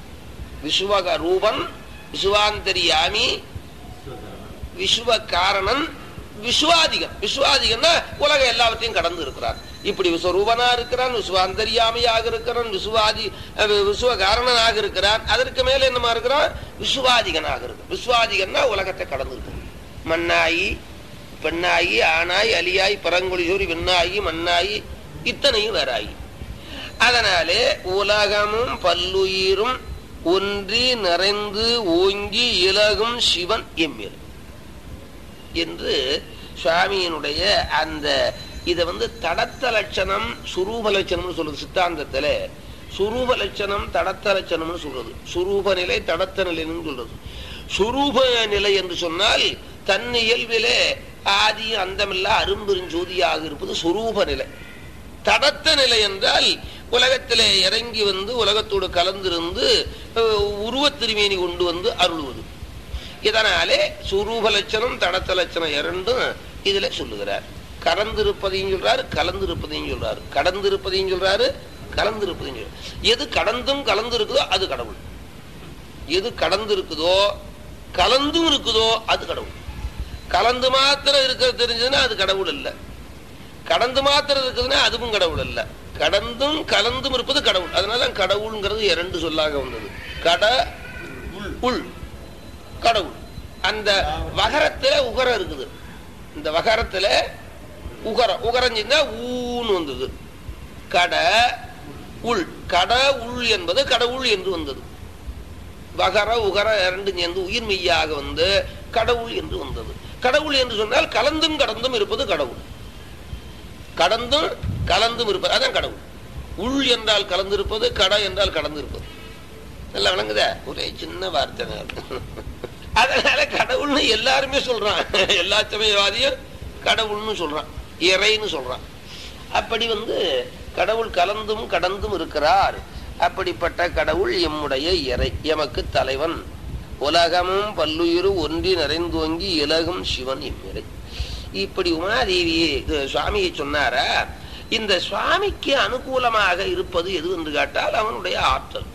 விஸ்வரூபன், விசுவாந்தரியாமி, விஸ்வ காரணன், விஸ்வாதிகன். விஸ்வாதிகன்னா உலகம் எல்லாவற்றையும் கடந்து இருக்கிறான். இப்படி விஸ்வரூபனா இருக்கிறான், விஸ்வாந்தரியாமையாக இருக்கிறான், விஸ்வ காரணனாக இருக்கிறான். அதற்கு மேல என்னமா இருக்கிறான்? விஸ்வாதிகனாக இருக்கிறான். விஸ்வாதிகன்னா உலகத்தை கடந்து இருக்கிறான். மண்ணாயி பெண்ணாயி ஆனாய் அலியாய் பரங்கொழிசூரி விண்ணாயி மண்ணாயி இத்தனையும் வேறாயி. அதனாலே உலகமும் பல்லுயிரும் ஒன்றி நிறைந்து ஓங்கி இலகும் சிவன் எம்மேல் என்று சுவாமியினுடைய அந்த இதை தடத்த லட்சணம் சுரூப லட்சணம்னு சொல்றது. சித்தாந்தத்துல சுரூப லட்சணம் தடத்த லட்சணம்னு சொல்றது. சுரூப நிலை தடத்த நிலைன்னு சொல்றது. சுரூப நிலை என்று சொன்னால் தன் இயல்பிலே ஆதி அந்தமில்லா அரும்பெருஞ்சோதியாக இருப்பது சுரூப நிலை. தடத்த நிலை என்றால் உலகத்திலே இறங்கி உலகத்தோடு கலந்திருந்து உருவத்திருமேனி கொண்டு அருள்வது. இதனாலே சுரூப லட்சணம் தடத்த லட்சணம் இரண்டும் இதுல சொல்லுகிறார். கலந்திருப்பதையும் சொல்றாரு, கலந்திருப்பதையும் சொல்றாரு, கடந்திருப்பதையும் சொல்றாரு, கலந்திருப்பதையும் சொல்றாரு. எது கடந்தும் கலந்து இருக்குதோ அது கடவுள். எது கடந்து இருக்குதோ கலந்தும் இருக்குதோ அது கடவுள். கலந்து மாத்திரம் இருக்கிறது தெரிஞ்சதுன்னா அது கடவுள் அல்ல. கடந்து மாத்திரம் இருக்குதுன்னா அதுவும் கடவுள் அல்ல. கடந்தும் கலந்தும் இருப்பது கடவுள். அதனாலதான் கடவுள்ங்கிறது 2 சொல்லாக வந்தது. கட உள் கடவுள். அந்த வகரத்துல உகரம் இருக்குது. இந்த வகரத்துல உகரம் உகரஞ்சிருந்தா ஊன்னு வந்தது. கட உள், கட உள் என்பது கடவுள் என்று வந்தது. வகர உகர 2 சேர்ந்து உயிர் மெய்யாக கடவுள் என்று வந்தது. கடவுள் என்று சொன்னால் கலந்தும் கடந்தும் இருப்பது கடவுள். கடந்தும் கலந்தும் இருப்பது அதான் கடவுள். உள் என்றால் கலந்திருப்பது, கட என்றால் கடந்து இருப்பது. நல்லா விளங்குதா? ஒரே சின்ன வார்த்தை. அதனால கடவுள்னு எல்லாருமே சொல்றான். எல்லா சமயவாதியும் கடவுள்னு சொல்றான், இறைன்னு சொல்றான். அப்படி கடவுள் கலந்தும் கடந்தும் இருக்கிறார். அப்படிப்பட்ட கடவுள் எம்முடைய இறை, எமக்கு தலைவன். உலகமும் பல்லுயிரு ஒன்றி நிறைந்தோங்கி இலகும் சிவன் எம்மிறை. இப்படி உமாதேவி சுவாமியை சொன்னாரா. இந்த சுவாமிக்கு அனுகூலமாக இருப்பது எது என்று கேட்டால் அவனுடைய ஆற்றல்.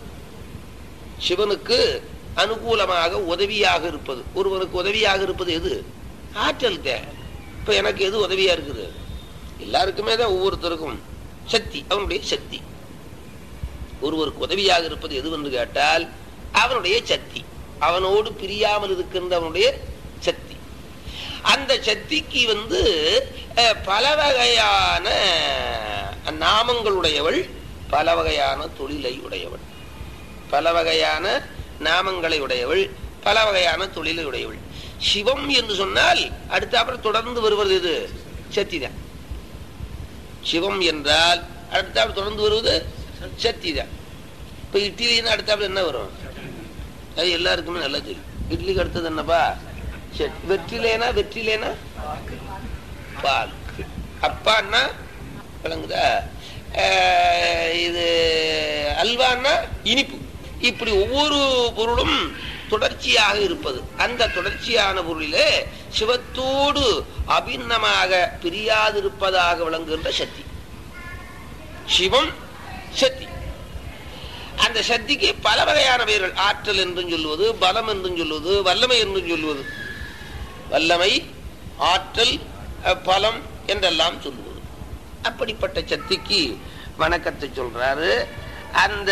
சிவனுக்கு அனுகூலமாக உதவியாக இருப்பது, ஒருவனுக்கு உதவியாக இருப்பது எது? ஆற்றல். இப்ப எனக்கு எது உதவியா இருக்குது? எல்லாருக்குமே தான் ஒவ்வொருத்தருக்கும் சக்தி, அவனுடைய சக்தி. ஒருவருக்கு உதவியாக இருப்பது எது என்று கேட்டால் அவனுடைய சக்தி, அவனோடு பிரியாமல் இருக்கின்ற அவனுடைய சக்தி. அந்த சக்திக்கு பல வகையான நாமங்களுடையவள், பல வகையான தொழிலை உடையவள், பல வகையான நாமங்களை உடையவள், பல வகையான தொழிலை உடையவள். சிவம் என்று சொன்னால் அடுத்தாப்புறம் தொடர்ந்து வருவது இது சக்தி தான். சிவம் என்றால் அடுத்தாப்புல தொடர்ந்து வருவது சக்தி தான். இப்ப இட்லின்னு அடுத்தாப்புல என்ன வரும்? அது எல்லாருக்குமே நல்லா தெரியும். இட்லிக்கு அடுத்தது என்னப்பா? வெற்றிலேனா வெற்றிலேனா பால், அப்பான்னா விளங்குதா, இது அல்வான்னா இனிப்பு. இப்படி ஒவ்வொரு பொருளும் தொடர்ச்சியாக இருப்பது. அந்த தொடர்ச்சியான பொருளிலே சிவத்தோடு அபிண்ணமாக பிரியாதிருப்பதாக விளங்குகின்ற சக்தி சிவம் சக்தி. அந்த சக்திக்கு பல வகையான பெயர்கள். ஆற்றல் என்றும் சொல்லுவது, பலம் என்றும் சொல்லுவது, வல்லமை என்றும் சொல்லுவது. வல்லமை, ஆற்றல், பலம் என்றெல்லாம் சொல்லுவது. அப்படிப்பட்ட சக்திக்கு வணக்கத்தை சொல்றாரு. அந்த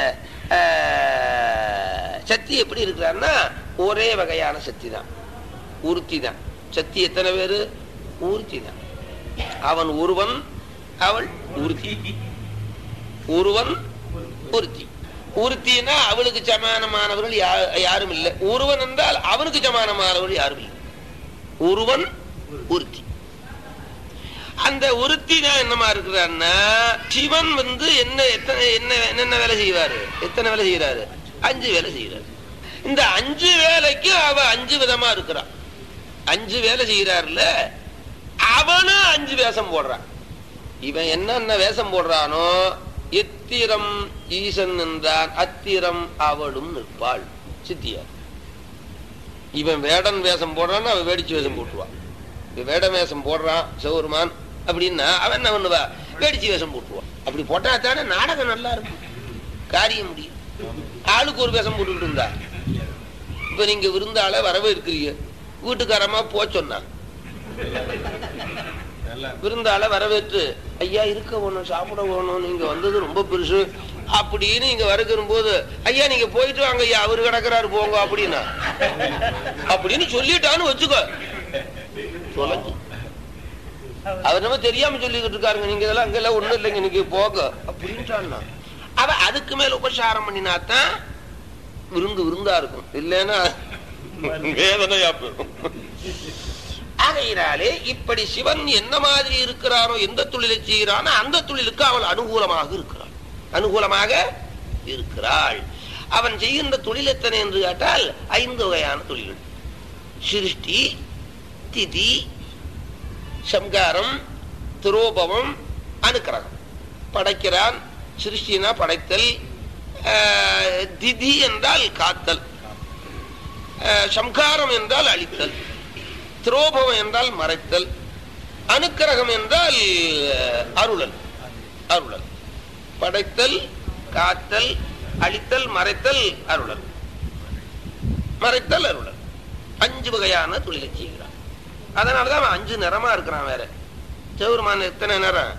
சக்தி எப்படி இருக்கிறான்னா ஒரே வகையான சக்தி தான், ஒருத்தி தான். சக்தி எத்தனை பேரு? ஒருத்தி தான். அவன் ஒருவன், அவள் ஒருத்தி. ஒருவன் ஒருத்தி. ஒருத்தினா அவளுக்கு சமானமானவர்கள் யாரும் இல்லை. ஒருவன் என்றால் அவனுக்கு சமானமானவர்கள் யாரும் இல்லை. ஒருவன் ஒருத்தி. அந்த ஒருத்தி தான் என்னமா இருக்கிறான்னா சிவன் என்ன வேலை செய்வாரு? எத்தனை வேலை செய்யறாரு? 5 வேலை செய்யறாரு. இந்த 5 வேலைக்கு அவ 5 விதமா இருக்கிறான். 5 வேலை செய்யறாருல, அவனும் 5 வேஷம் போடுறான். இவன் என்னென்ன வேஷம் போடுறானோ, எத்திரம் ஈசன் என்றான், அத்திரம் அவளும் நிற்பாள் சித்தியார். இவன் வேடன் வேஷம் போடுறான்னு அவன் வேடிச்சு வேஷம் போட்டுருவான். வேட வேஷம் போடுறான் சிவபெருமான் அப்படின்னா அவன் என்ன பண்ணுவா? வேடிச்சு வேஷம் போட்டுருவான். அப்படி போட்டா தானே நாடகம் நல்லா இருக்கும், காரியம் முடியும். ஆளுக்கு ஒரு வேஷம் போட்டுக்கிட்டு இருந்தா. இப்ப நீங்க விருந்தாள வரவே இருக்கிறீங்க, வீட்டுக்காரமா போ சொன்னா விருந்தாள வரவேற்று ஐயா இருக்க வேணும், சாப்பிட வேணும், நீங்க வந்தது ரொம்ப பெருசு அப்படின்னு இங்க வருகிற போது ஐயா நீங்க போயிட்டு வாங்க ஐயா, அவரு கிடக்குறாரு போங்க அப்படின்னா அப்படின்னு சொல்லிட்டான்னு வச்சுக்கோ. தொலைஞ்சு அவர் நம்ம தெரியாம சொல்லிக்கிட்டு இருக்காருங்க, நீங்க இதெல்லாம் அங்கெல்லாம் ஒண்ணும் இல்லைங்க, நீங்க போக அப்படின்ட்டான்னா அவ அதுக்கு மேல உபசாரம் பண்ணினாத்தான் விருந்தா இருக்கும், இல்லைன்னா வேதனையா போயிடும். ஆகையினாலே இப்படி சிவன் என்ன மாதிரி இருக்கிறாரோ, எந்த தொழிலை செய்கிறானோ அந்த தொழிலுக்கு அவள் அனுகூலமாக இருக்கிறாள், அனுகூலமாக இருக்கிறாள். அவன் செய்கின்ற தொழில் எத்தனை என்று கேட்டால் 5 வகையான தொழில்கள். சிருஷ்டி, திதி, சம்காரம், திரோபவம், அனுக்கிரகம். படைக்கிறான். சிருஷ்டினா படைத்தல், திதி என்றால் காத்தல், சம்காரம் என்றால் அழித்தல், திரோபவம் என்றால் மறைத்தல், அனுக்கிரகம் என்றால் அருளல். அருளல், படைத்தல், காத்தல், அழித்தல், மறைத்தல், அருளல். மறைத்தல், அருளல். 5 வகையான தொழிலை செய்கிறான். அதனாலதான் அவன் 5 நிறமா இருக்கிறான். வேற சிவபெருமான் எத்தனை நிறம்?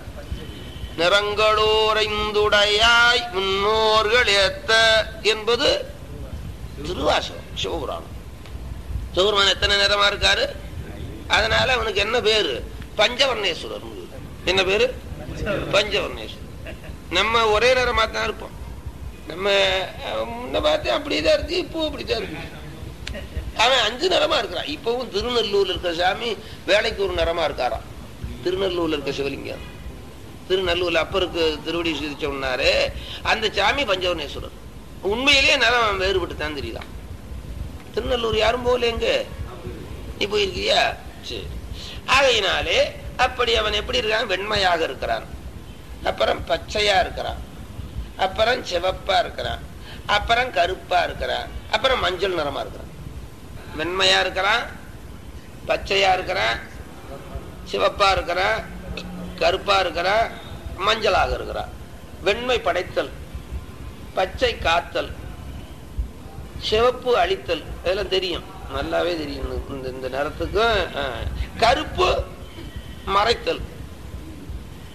நிறங்களோரைந்துடையாய் முன்னோர்கள் ஏத்த என்பது திருவாசகம், சிவபுராணம். சிவபெருமான் எத்தனை நிறமா இருக்காரு? அதனால அவனுக்கு என்ன பேரு? பஞ்சவர்ணேஸ்வரர். என்ன பேரு? பஞ்சவர்ணேஸ்வரர். நம்ம ஒரே நிறமா தான் இருப்போம். நம்ம முன்ன பார்த்து அப்படிதான் இருக்கு, இப்போ அப்படித்தான் இருக்கு. அவன் 5 நிறமா இருக்கிறான். இப்பவும் திருநெல்லூர்ல இருக்க சாமி வேலைக்கு ஒரு நிறமா இருக்காராம். திருநெல்லூர்ல இருக்க சிவலிங்கம், திருநெல்லூர்ல அப்பருக்கு திருவடி சிரிச்சோம்னாரு அந்த சாமி பஞ்சவர்ணேஸ்வரர். உண்மையிலேயே நிறம் வேறுபட்டு தான் தெரியலாம். திருநெல்லூர் யாரும் போகல, எங்க நீ போயிருக்கியா? சரி. ஆகையினாலே அப்படி அவன் எப்படி இருக்கான்? வெண்மையாக இருக்கிறான், அப்புறம் பச்சையா இருக்கிறான், அப்புறம் சிவப்பா இருக்கிறான், அப்புறம் கருப்பா இருக்கிறான், அப்புறம் மஞ்சள் நிறமா இருக்கிறான். வெண்மையா இருக்கிறான், பச்சையா இருக்கிறான், சிவப்பா இருக்கிறான், கருப்பா இருக்கிறான், மஞ்சளாக இருக்கிறான். வெண்மை படைத்தல், பச்சை காத்தல், சிவப்பு அழித்தல். இதெல்லாம் தெரியும், நல்லாவே தெரியும் இந்த நிறத்துக்கும். கருப்பு மறைத்தல்,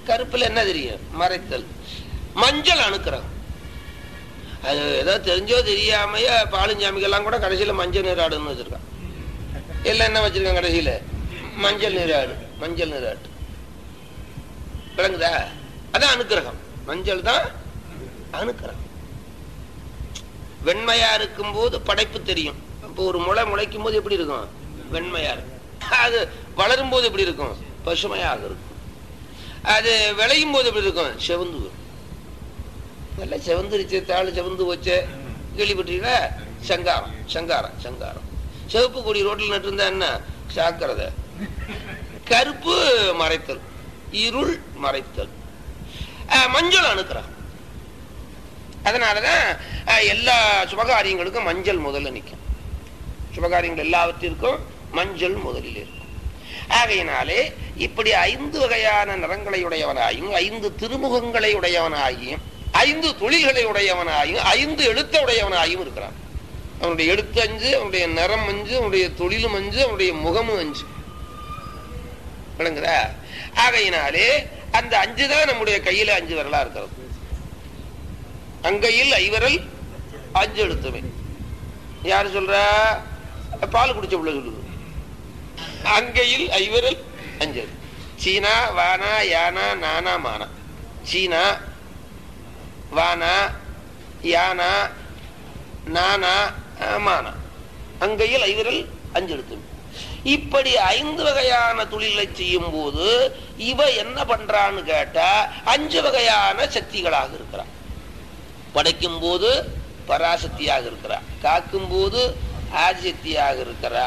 கருப்புல என்ன தெரியும்? மறைத்தல். மஞ்சள் அனுக்கிரகம். அது ஏதோ தெரிஞ்சோ தெரியாமைய பாலுஞ்சாமிகள்லாம் கூட கடைசியில மஞ்சள் நீராடுன்னு வச்சிருக்கான். எல்லாம் என்ன வச்சிருக்கான் கடைசியில? மஞ்சள் நீராடு. மஞ்சள் நீராட்டு விளங்குதா? அதான் அனுக்கிரகம். மஞ்சள் தான் அனுக்கிரகம். வெண்மையா இருக்கும் போது படைப்பு தெரியும். இப்போ ஒரு முளை முளைக்கும் போது எப்படி இருக்கும்? வெண்மையா இருக்கும். அது வளரும் போது எப்படி இருக்கும்? பசுமையாக இருக்கும். அது விளையும் போது எப்படி இருக்கும்? செவந்து வரும். நல்லா செவந்துருச்சு, தாள் செவந்து வச்ச கேள்விப்பட்டீங்களா? சங்காரம். சங்காரம் சங்காரம். சிவப்பு கொடி ரோட்டில் நட்டு இருந்தா என்ன? சாக்கிறத. கருப்பு மறைத்தல், இருள் மறைத்தல். மஞ்சள் அனுக்கிரகம். அதனாலதான் எல்லா சுபகாரியங்களுக்கும் மஞ்சள் முதல்ல நிற்கும். சுபகாரியங்கள் எல்லாவற்றிற்கும் மஞ்சள் முதலில் இருக்கும். ஆகையினாலே இப்படி 5 வகையான நிறங்களை உடையவனாயும் 5 திருமுகங்களை உடையவனாகியும் 5 தொழில்களை உடையவனாயும் 5 எழுத்த உடையவனாயும் இருக்கிறான். அவனுடைய எழுத்து 5, அவனுடைய நிறம் 5, அவனுடைய தொழிலும் 5, அவனுடைய முகமும் 5. விளங்குதா? ஆகையினாலே அந்த 5 தான் நம்முடைய கையில 5 விரலா இருக்கிறது. அங்கையில் ஐவரல் 5 எழுத்துமே. யாரு சொல்ற? பால் குடிச்ச பிள்ளை சொல்லுது. அங்கையில் ஐவரல் 5. சீனா வானா யானா நானா மானா. சீனா வானா யானா நானா மானா. அங்கையில் ஐவரல் 5 எழுத்துமே. இப்படி 5 வகையான தொழிலை செய்யும் போது இவ என்ன பண்றான்னு கேட்டா 5 வகையான சக்திகளாக இருக்கிறான். படைக்கும் போது பராசக்தியாக இருக்கிறா, காக்கும் போது ஆதிசக்தியாக இருக்கிறா,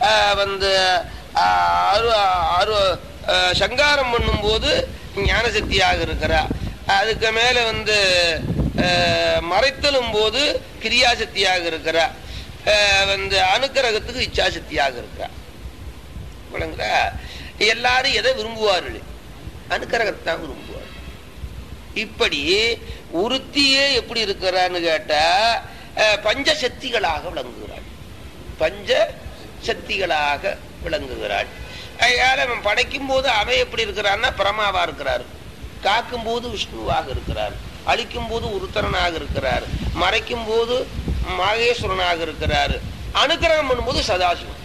சங்காரம் பண்ணும் போது ஞான சக்தியாக இருக்கிறா, அதுக்கு மேல மறைத்தலும் போது கிரியாசக்தியாக இருக்கிறா, அனுக்கிரகத்துக்கு இச்சாசக்தியாக இருக்கிறா. விளங்குதா? எல்லாரும் எதை விரும்புவார்கள்? அனுக்கிரகத்தான் விரும்புவார். இப்படி உறுத்தியே எப்படி இருக்கிறான்னு கேட்டா பஞ்சசக்திகளாக விளங்குகிறாள். பஞ்ச சக்திகளாக விளங்குகிறாள். அவன் படைக்கும் போது அவன் எப்படி இருக்கிறான்னா பிரமாவா இருக்கிறார், காக்கும் போது விஷ்ணுவாக இருக்கிறார், அழிக்கும் போது உருத்தரனாக இருக்கிறார், மறைக்கும் போது மகேஸ்வரனாக இருக்கிறார், அனுக்கிரகம் பண்ணும்போது சதாசிவம்.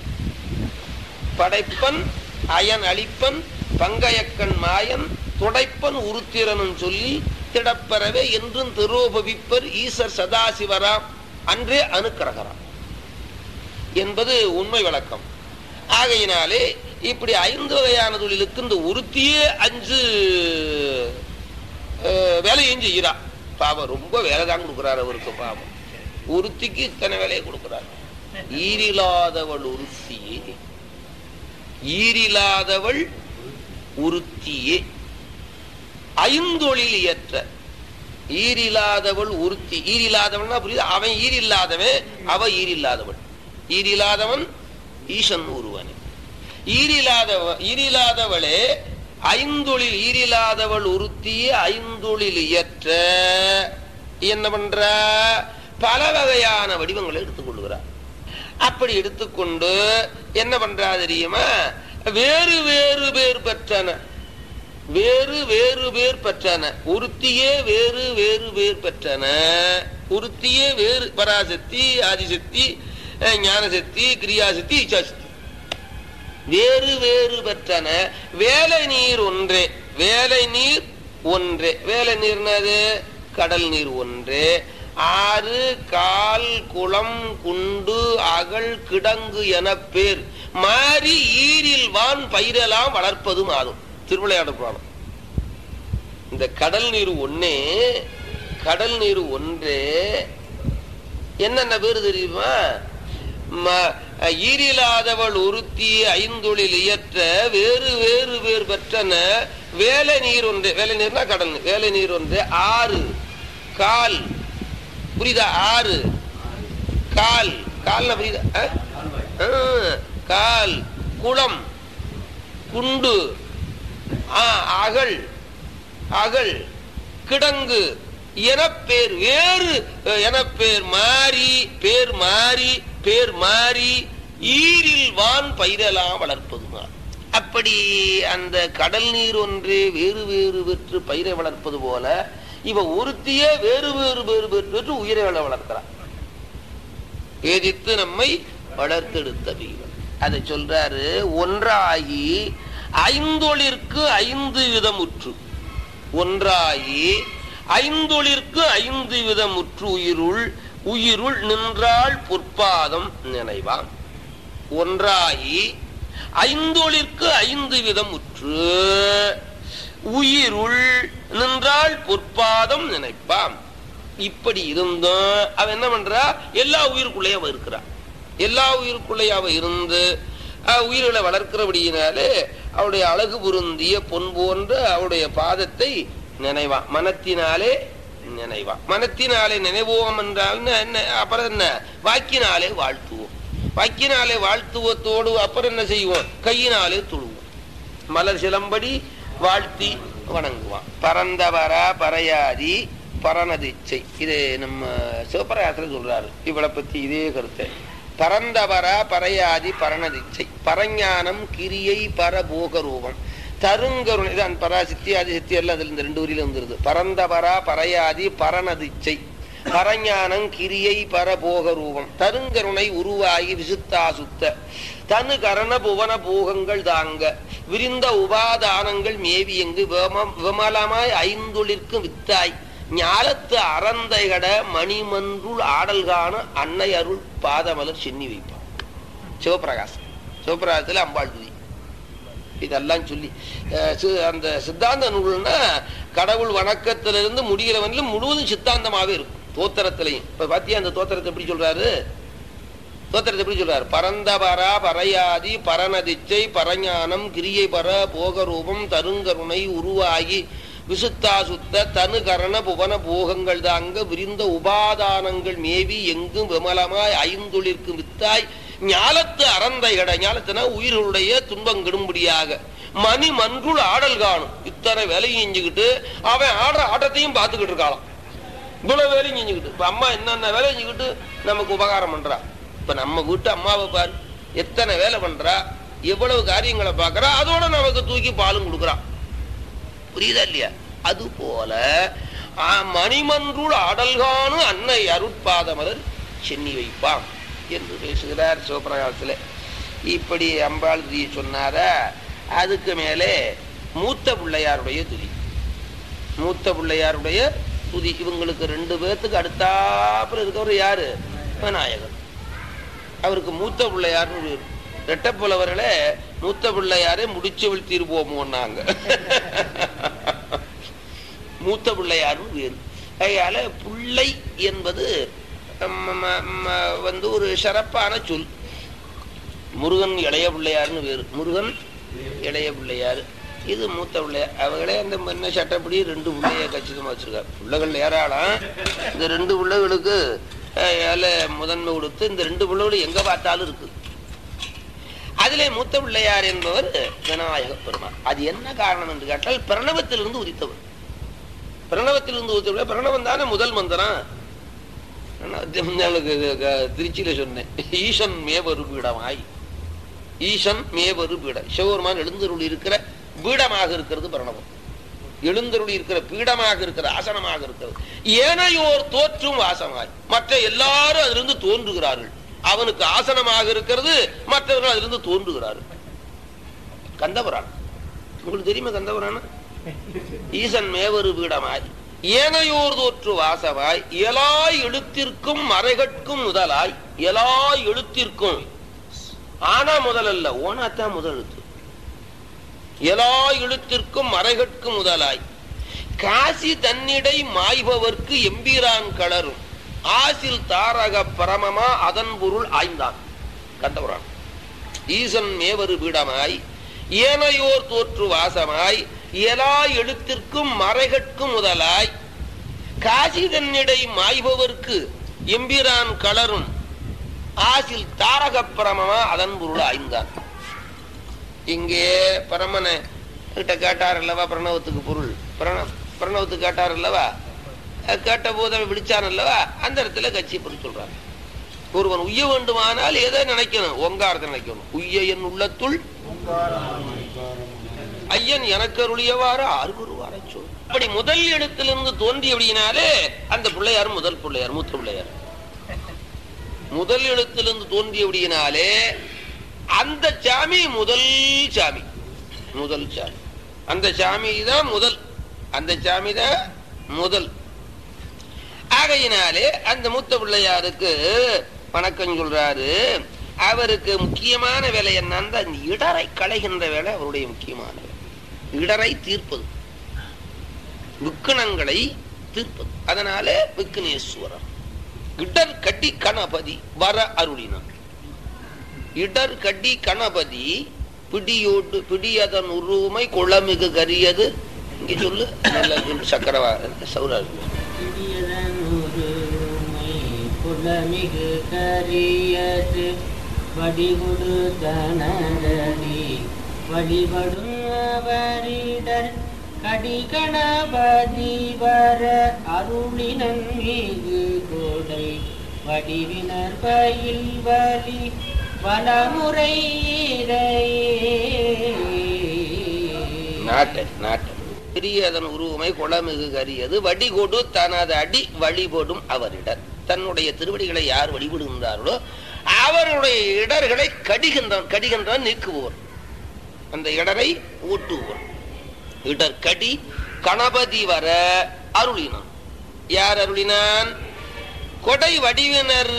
படைப்பன் அயன் அழிப்பன் பங்கையக்கன் மாயன் துடைப்பன் உருத்திரனும் சொல்லி திடப்பெறவே என்றும் திருபவிப்பர் ஈசர் சதாசிவராம் அன்றே அனுக்கிரகராம் என்பது உண்மை விளக்கம். ஆகையினாலே இப்படி 5 வகையான தொழிலுக்கு இந்த உறுத்தியே 5 வேலையும் செய்கிறா. பாவம் ரொம்ப வேலை தான் கொடுக்கிறார் அவருக்கு. பாவம் உறுத்திக்கு இத்தனை வேலையை கொடுக்கிறார். ஈரில்லாதவள் உறுத்தியே, ஈரில்லாதவள் உறுத்தியே 5 ஏற்ற. ஈரில்லாதவள் உறுத்தி. ஈரில்லாதவள்னா புரியுது? அவன் ஈரில்லாதவன், அவ ஈரில்லாதவள். ஈரில்லாதவன் ஈசன் ஒருவனே. ஈரில்லாதவளே 5 ஈரில்லாதவள் உறுத்திய 5 ஏற்ற என்ன பண்ற? பல வகையான வடிவங்களை எடுத்துக்கொள்கிறார். அப்படி எடுத்துக்கொண்டு என்ன பண்றா தெரியுமா? வேறு வேறு பேர் பெற்றன, வேறு வேறு பேர் பெற்றன. உறுத்தியே வேறு வேறு பேர் பெற்றன. உறுத்தியே வேறு பராசக்தி, ஆதிசக்தி, ஞானசக்தி, கிரியாசக்தி, இச்சாசக்தி வேறு வேறு பெற்றன. வேலை நீர் ஒன்றே. வேலை நீர் ஒன்றே. வேலை நீர்னது கடல் நீர் ஒன்றே. ஆறு கால் குளம் குண்டு அகல் கிடங்கு என பேர் மாறி ஈரில் வான் பயிரெல்லாம் வளர்ப்பது மாறும். திருவிளையாட புராணம். இந்த கடல் நீர் ஒன்னே, கடல் நீர் ஒன்றே. என்னென்ன பேரு தெரியுமா? ஈரில்லாதவள் உறுத்தி 5 இயற்ற வேறு வேறு பேர் பெற்றன. வேலை நீர் ஒன்றே. வேலை நீர்னா கடல் நீர். வேலை நீர் ஒன்றே. ஆறு கால், புரியுதா? ஆறு கால், கால்னா புரியுதா? கால் குளம் குண்டு அகல், அகல் கிடங்கு என பேர் வேறு என பேர் மாறி, பேர் மாறி, பேர் மாறி ஈரில் வான் பயிரெல்லாம் வளர்ப்பது. அப்படி அந்த கடல் நீர் ஒன்றே வேறு வேறு பெற்று பயிரை வளர்ப்பது போல இவ ஒருத்தியே வேறு வேறு வேறு பெற்று உயிரை வளர்க்கிறார். ஏதித்து நம்மை வளர்த்தெடுத்த வீரன் அதை சொல்றாரு. ஒன்றாகி ஐந்தொழிற்கு 5 விதமுற்று, ஒன்றாகி ஐந்தொழிற்கு 5 விதமுற்று உயிருள் நின்றாள் பொற்பாதம் நினைவாம். ஒன்றாகி ஐந்தொழிற்கு 5 விதமுற்று உயிருள் நின்றாள் பொற்பாதம் நினைப்பாம். இப்படி இருந்தும் அவன் என்ன பண்றா? எல்லா உயிருக்குள்ளே அவ இருக்கிறா. எல்லா உயிருக்குள்ளே அவ இருந்து உயிர்களை வளர்க்கிறபடியினாலே அவருடைய அழகு பொருந்திய பொன் போன்ற அவருடைய பாதத்தை நினைவான். மனத்தினாலே நினைவான். மனத்தினாலே நினைவோம் என்றால் அப்புறம் என்ன? வாக்கினாலே வாழ்த்துவோம். வாக்கினாலே வாழ்த்துவத்தோடு அப்புறம் என்ன செய்வோம்? கையினாலே தொழுவோம். மலர் சிலம்படி வாழ்த்தி வணங்குவான். பரந்தவரா பறையாதி பரணதிச்சை. இது நம்ம சிவபிரகாசத்துல சொல்றாரு இவளை பத்தி இதே கருத்தை. பரந்தவரா பறையாதி பரணதிச்சை பரஞானம் கிரியை பரபோக ரூபம் தருங்கருணை தான். பராசித்தி அதிசக்தி எல்லாம் அதுல இந்த 2 வரியில வந்துருது. பரந்தவரா பறையாதி பரணதிச்சை பரஞானம் கிரியை பரபோக ரூபம் தருங்கருணை உருவாகி விசுத்தாசுத்த தனு கரண புவன போகங்கள் தாங்க விரிந்த உபாதானங்கள் மேவி எங்கு விமலமாய் 5 வித்தாய் ஞாலத்து அறந்தைகட மணிமன்றுள் ஆடல் காண அன்னை அருள் பாதமலர் சென்னி வைப்பான். சிவபிரகாசம். சிவபிரகாசத்துல அம்பாள் துதி இதெல்லாம் சொல்லி அந்த சித்தாந்த நூல்னா கடவுள் வணக்கத்திலிருந்து முடிகிறவன்ல முழுவதும் சித்தாந்தமாவே இருக்கும். தோத்திரத்திலையும் இப்ப பாத்தியா அந்த தோத்திரத்தை எப்படி சொல்றாரு? தோத்திரத்தை எப்படி சொல்றாரு? பரந்தபரா பறையாதி பரநதிச்சை பரஞானம் கிரியை பர போகரூபம் தருங்கருணை உருவாகி விசுத்தா சுத்த தனு கரண புவன போகங்கள் தாங்க விரிந்த உபாதானங்கள் மேவி எங்கும் விமலமாய் 5 வித்தாய் ஞாலத்து அறந்தைகட. ஞாலத்தினா உயிர்களுடைய துன்பம் கெடும்படியாக மணி மன்றுள் ஆடல் காணும். இத்தனை வேலையும் செஞ்சுக்கிட்டு அவன் ஆடுற ஆட்டத்தையும் பார்த்துக்கிட்டு இருக்காளாம். இவ்வளவு வேலையும் செஞ்சுக்கிட்டு இப்ப அம்மா என்னென்ன வேலை செஞ்சுக்கிட்டு நமக்கு உபகாரம் பண்றா. இப்ப நம்ம வீட்டு அம்மாவை பாரு, எத்தனை வேலை பண்றா, எவ்வளவு காரியங்களை பாக்குறா, அதோட நமக்கு தூக்கி பாலும் கொடுக்குறா. புரியுதா இல்லையா? அது போல மணிமன்றுள் ஆடல்கானு அன்னை அருட்பாதமலர் சென்னி வைப்பாம் என்று பேசுகிறார் சிவபிரகாசத்துல. இப்படி அம்பாள் துதியை சொன்னார. அதுக்கு மேலே மூத்த பிள்ளையாருடைய துதி. மூத்த பிள்ளையாருடைய துதி இவங்களுக்கு 2 பேர்த்துக்கு அடுத்தாப்புல இருக்கவர் யாரு? விநாயகர். அவருக்கு மூத்த பிள்ளையார்னு ரெட்டப்புலவர்களே மூத்த பிள்ளையாரே முடிச்சு வீழ்த்திருப்போமோன்னாங்க. மூத்த பிள்ளையாரும் வேறு. அதனால பிள்ளை என்பது ஒரு சிறப்பான சொல். முருகன் இளைய பிள்ளையாருன்னு வேறு. முருகன் இளைய பிள்ளையாரு, இது மூத்த பிள்ளையார். அவங்களே அந்த என்ன சட்டப்படி 2 பிள்ளைய கச்சிதமா வச்சிருக்காரு. பிள்ளைகள் ஏராளம். இந்த 2 பிள்ளைகளுக்கு முதன்மை கொடுத்து இந்த 2 பிள்ளைகளும் எங்க பார்த்தாலும் இருக்கு. அதிலே மூத்த பிள்ளையார் என்பவர் விநாயக பெருமான். அது என்ன காரணம் என்று கேட்டால் பிரணவத்திலிருந்து உதித்தவர். பிரணவத்திலிருந்து உதித்தவர். பிரணவம் தானே முதல் மந்திரம். திருச்சியில சொன்னேன். ஈசன் மேவரு பீடமாய். ஈசன் மேவரு பீடம். சிவபெருமான் எழுந்தருள் இருக்கிற பீடமாக இருக்கிறது பிரணவம். எழுந்தருள் இருக்கிற பீடமாக இருக்கிற ஆசனமாக இருக்கிறது. ஏனையோர் தோற்றும் வாசமாய். மற்ற எல்லாரும் அதிலிருந்து தோன்றுகிறார்கள். அவனுக்கு ஆசனமாக இருக்கிறது, மற்றவர்கள் அதிலிருந்து தோன்றுகிறார்கள். கந்தபுராணம் உங்களுக்கு தெரியுமா? கந்தபுராணம் ஈசன் மேவரு பீடமாய் ஏனையோர் தோற்று வாசமாய் எல்லாய் எழுத்திற்கும் மறைகட்கும் முதலாய். எல்லாய் எழுத்திற்கும் ஆனா முதலல்ல, ஓனாத்தான் முதல் எழுத்து. எல்லா எழுத்திற்கும் மறைகட்கும் முதலாய் காசி தன்னிடை மாய்பவர்க்கு எம்பீரான் களரும் ஆசில் தாரக பரமமா அதன் பொருள் ஆய்ந்தான். கந்தபுராணம். ஈசன் மேவரு பீடமாய் ஏனையோர் தோற்று வாசமாய் எல்லா எழுத்திற்கும் மறைகட்கும் முதலாய் காசி தன்னிடை மாய்பவர்க்கு எம்பிரான் களரும் ஆசில் தாரக பரமமா அதன் பொருள் ஆய்ந்தான். இங்கே பரமனை கிட்ட கேட்டார் அல்லவா பிரணவத்துக்கு பொருள். பிரணவத்துக்கு கேட்டார் அல்லவா, கேட்ட போது விழிச்சான் அல்லவா, அந்த இடத்துல கட்சி பொருள் சொல்றாங்க. ஒருவன் உய்ய வேண்டுமானால் எதை நினைக்கணும்? ஓங்காரத்தை நினைக்கணும். உய்ய என் உள்ளத்துள் ஐயன் எனக்கு அருளியவாறு ஆறுகுருவார சொல். அப்படி முதல் எழுத்திலிருந்து தோன்றியபடியினாலே அந்த பிள்ளையார் முதல் பிள்ளையார், மூத்த பிள்ளையார். முதல் எழுத்திலிருந்து தோன்றியபடியினாலே அந்த சாமி முதல் சாமி, முதல் சாமி. அந்த சாமி தான் முதல், அந்த சாமி தான் முதல். ஆகையினாலே அந்த மூத்த பிள்ளையாருக்கு வணக்கம் சொல்றாரு. அவருக்கு முக்கியமான வேலை என்னன்னா அந்த இடரை களைகின்ற வேலை அவருடைய முக்கியமான வேலை. இடரை தீர்ப்பது, விக்கணங்களை தீர்ப்பது. அதனால விக்னேஸ்வரர். இடர் கட்டி கணபதி வர அருளினார். இடர் கட்டி கணபதி பிடியோடு பிடியதன் உருமை குளமிகு கரியது. இங்க சொல்லு சக்கரவா சௌராஷ்டிர குளமிகு கரியது வடிகுடு தனடி வழிபடும் அவரிடர் கடிகணபதி வர அருளினன் மீது கோடை வடிவினர் பயில் வலி வனமுறை நாட்டு நாட்டு பெரியதன் உருவமை குளமிகு கரியது வடிகொடு தனது அடி வழிபடும் அவரிடர். தன்னுடைய திருவடிகளை யார் வழிபடுகின்றார்களோ அவருடைய இடர்களை கடிகின்றான் நீக்குவோர், அந்த இடரை ஊட்டுவோர். இடர் கடி கணபதி வர அருளினான். யார் அருளினான்? கொடை வடிவினர்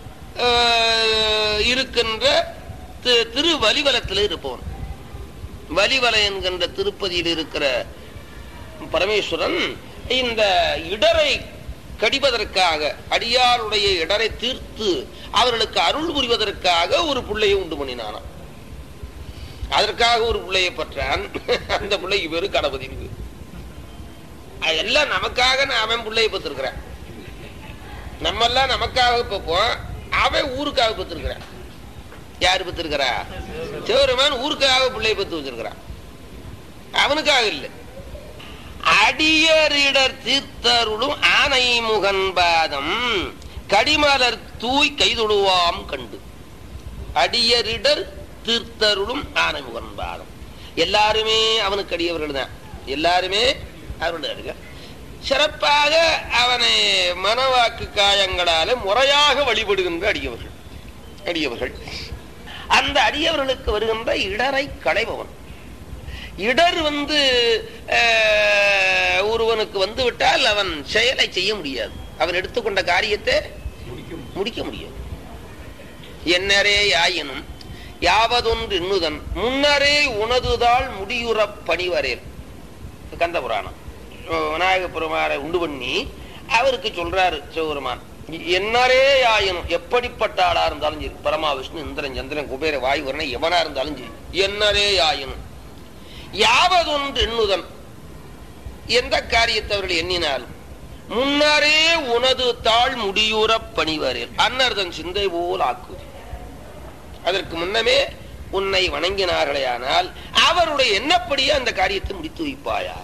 இருக்கின்ற திருவலிவலத்தில் இருப்பவன். வலிவல என்கின்ற திருப்பதியில் இருக்கிற பரமேஸ்வரன் இந்த இடரை கடிப்பதற்காக, அடியாருடைய இடரை தீர்த்து அவர்களுக்கு அருள் புரிவதற்காக ஒரு பிள்ளையை உண்டு பண்ணினான். அதற்காக ஒரு பிள்ளையை பெற்றான். அந்த பிள்ளைக்கு பேரு கணபதி. எல்லாம் நமக்காக அவன் பிள்ளையை பெற்றிருக்கிறான். நம்ம எல்லாம் நமக்காக பெப்போம், அவன் ஊருக்காக பெற்றிருக்கிறான். யாரு பெற்றிருக்கிறா? சிவருமான் ஊருக்காக பிள்ளையை பெற்று வச்சிருக்கிறான், அவனுக்காக இல்லை. அடியரிடர் தீர்த்தருளும் ஆனை முகன் பாதம் கடிமலர் தூய் கைதொழுவாம் கண்டு. அடியரிடர் தீர்த்தருளும் ஆனை முகன் பாதம். எல்லாருமே அவனுக்கு அடியவர்கள் தான், எல்லாருமே அவருடைய சிறப்பாக அவனை மனவாக்கு காயங்களால முறையாக வழிபடுகின்ற அடியவர்கள். அந்த அடியவர்களுக்கு வருகின்ற இடரை களைபவன். இடர் ஒருவனுக்கு வந்து விட்டால் அவன் செயலை செய்ய முடியாது, அவன் எடுத்துக்கொண்ட காரியத்தை முடிக்க முடியாது. என்னரே ஆயினும் யாவதொன்று இன்னுதன் முன்னரே உனதுதாள் முடியுற பணிவரேல். கந்த புராணம் விநாயக பெருமானை உண்டு பண்ணி அவருக்கு சொல்றாரு சிவபெருமான், என்னரே ஆயினும் எப்படிப்பட்ட ஆளா இருந்தாலும் சரி, பரமா விஷ்ணு இந்திரன் சந்திரன் குபேர வாயுவரனை எவனா இருந்தாலும் சரி, என்னரே ஆயினும் யாவதொன்று எண்ணுதன் எந்த காரியத்தை அவர்கள் எண்ணினாலும் முன்னரே உனது தாழ் முடியுற பணிவரேல் அன்னர்தன் சிந்தை போல் ஆக்குது. அதற்கு முன்னமே உன்னை வணங்கினார்களே ஆனால் அவருடைய எண்ணப்படியே அந்த காரியத்தை முடித்து வைப்பாயா.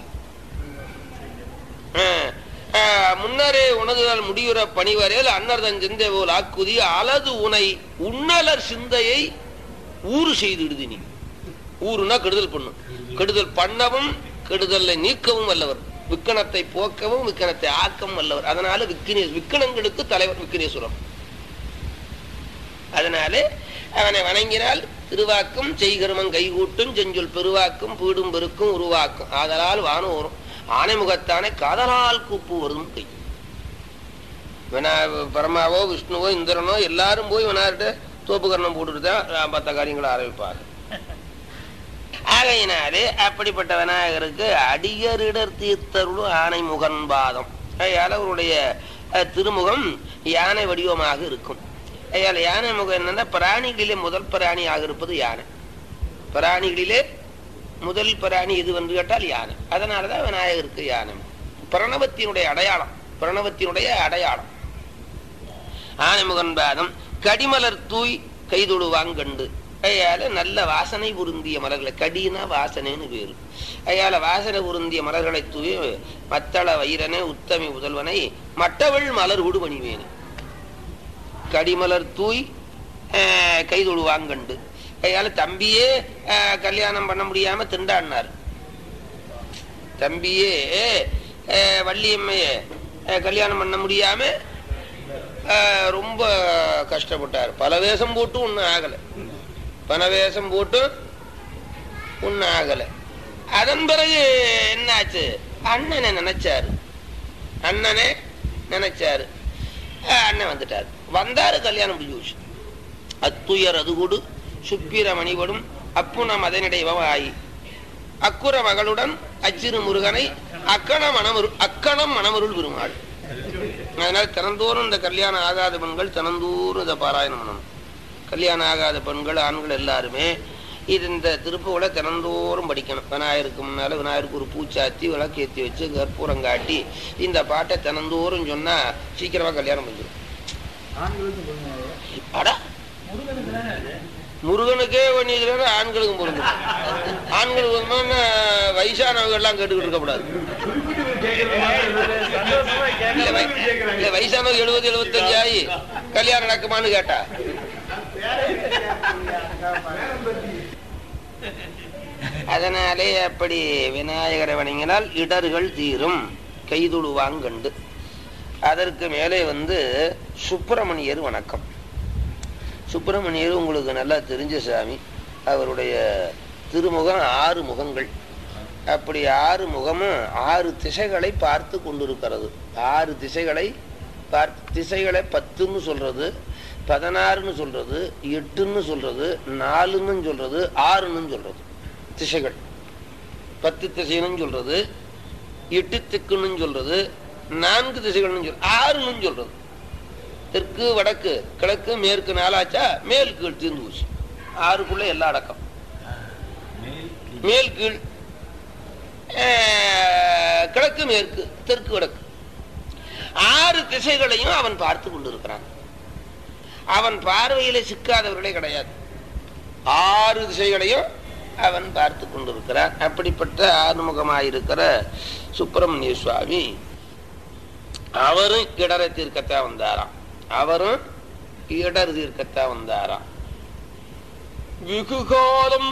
முன்னரே உனதுதால் முடியுற பணிவரேல் அன்னர்தன் சிந்தை போல் ஆக்குதி அலது உனை உன்னலர் சிந்தையை ஊறு செய்து நீ. ஊருனா கெடுதல் பண்ணும், கெடுதல் பண்ணவும் கெடுதலை நீக்கவும் வல்லவர், விக்கணத்தை போக்கவும் விக்கணத்தை ஆக்கவும் வல்லவர். அதனால விக்கணங்களுக்கு தலைவர் விக்னேஸ்வரன். அதனால அவனை வணங்கினால் திருவாக்கும் செய்கருமம் கைகூட்டும் செஞ்சொல் பெருவாக்கும் பீடும் பெருக்கும் உருவாக்கும். ஆதலால் வானம் வரும் ஆனைமுகத்தானே காதலால் கூப்பு வரும் கை. பரமாவோ விஷ்ணுவோ இந்திரனோ எல்லாரும் போய் விநாயகர்கிட்ட தோப்புக்கரணம் போட்டுட்டு தான் மற்ற காரியங்களை ஆரம்பிப்பாங்க. ஆகையினாலே அப்படிப்பட்ட விநாயகருக்கு அடியரிடர் தீர்த்தருளும் ஆனை முகன் பாதம். அதனால அவருடைய திருமுகம் யானை வடிவமாக இருக்கும். அதனால யானை முகம் என்னன்னா பிராணிகளிலே முதல் பிராணியாக இருப்பது யானை. பிராணிகளிலே முதல் பிராணி எது என்று கேட்டால் யானை. அதனாலதான் விநாயகருக்கு யானை பிரணவத்தினுடைய அடையாளம், பிரணவத்தினுடைய அடையாளம். ஆனைமுகன் பாதம் கடிமலர் தூய் கைதொழுவாங்கண்டு. அயால நல்ல வாசனை பொருந்திய மலர்களை, கடினா வாசனைன்னு பேரு. அயால வாசனை பொருந்திய மலர்களை தூவி மத்தள வைரனே உத்தமி முதல்வனை மட்டவள் மலர் உடு பணிவேனு. கடிமலர் தூய் கைதொழுவாங்கண்டு. அயால தம்பியே கல்யாணம் பண்ண முடியாம திண்டாடினார். தம்பியே வள்ளியம்மைய கல்யாணம் பண்ண முடியாம ரொம்ப கஷ்டப்பட்டார். பல வேஷம் போட்டு ஒன்னும் ஆகல. பல வேஷம் போட்டு ஒன்னும் ஆகல. அதன் பிறகு என்னாச்சு? அண்ணனை நினைச்சாரு. அண்ணன் வந்துட்டாரு. வந்தாரு, கல்யாணம் முடிஞ்சு போச்சு. அத்துயர் அது கூடு சுப்பிர மணிபடும் அப்புன மதனிடைவாயி அக்குற மகளுடன் அச்சிறு முருகனை அக்கணம் மணமருள் பெருமாள். அதனால தினந்தோறும் இந்த கல்யாணம் ஆகாத பெண்கள் தினந்தோறும் இதை பாராயணம் பண்ணணும். கல்யாணம் ஆகாத பெண்கள் ஆண்கள் எல்லாருமே இது இந்த திருப்புகளை தினந்தோறும் படிக்கணும். விநாயகருக்கு முன்னால விநாயகருக்கு ஒரு பூச்சாத்தி விளக்கேற்றி வச்சு கற்பூரம் காட்டி இந்த பாட்டை தினந்தோறும் சொன்னா சீக்கிரமா கல்யாணம் பண்ணிடும். முருகனுக்கே பண்ணிக்கிறாரு, ஆண்களுக்கும் பொருந்தும். ஆண்களுக்கு வயசானவங்க எல்லாம் கேட்டுக்கிட்டு இருக்கக்கூடாது. வயசானவங்க 70-75 ஆகி கல்யாணம் நடக்குமான்னு கேட்டா அதனாலே அப்படி விநாயகரை வணங்கினால் இடர்கள் தீரும், கைதுழுவாங்கண்டு. அதற்கு மேலே சுப்பிரமணியர் வணக்கம். சுப்பிரமணியர் உங்களுக்கு நல்லா தெரிஞ்ச சாமி. அவருடைய திருமுகம் 6 முகங்கள். அப்படி 6 முகமும் 6 திசைகளை பார்த்து கொண்டிருக்கிறது. 6 திசைகளை திசைகளை 10ன்னு சொல்றது, 16ன்னு சொல்றது, 8ன்னு சொல்றது, 4ன்னு சொல்றது, 6ன்னு சொல்றது. திசைகள் 10 திசைன்னு சொல்றது, 8 திக்குன்னு சொல்றது, 4 திசைகள்னு சொல்றது, 6ன்னு சொல்றது. தெற்கு வடக்கு கிழக்கு மேற்கு 4ஆச்சா, மேல் கீழ் தீர்ந்து போச்சு. 6க்குள்ள எல்லா அடக்கம். மேல் கீழ், கிழக்கு மேற்கு தெற்கு வடக்கு 6 திசைகளையும் அவன் பார்த்து கொண்டிருக்கிறான். அவன் பார்வையில சிக்காதவர்களே கிடையாது. 6 திசைகளையும் அவன் பார்த்து கொண்டிருக்கிறான். அப்படிப்பட்ட ஆறுமுகமாயிருக்கிற சுப்பிரமணிய சுவாமி அவரும் இடரை தீர்க்கத்தான் வந்தாராம். அவரும் இடர் தீர்க்கத்தான் வந்தாராம். வெகுகாலம்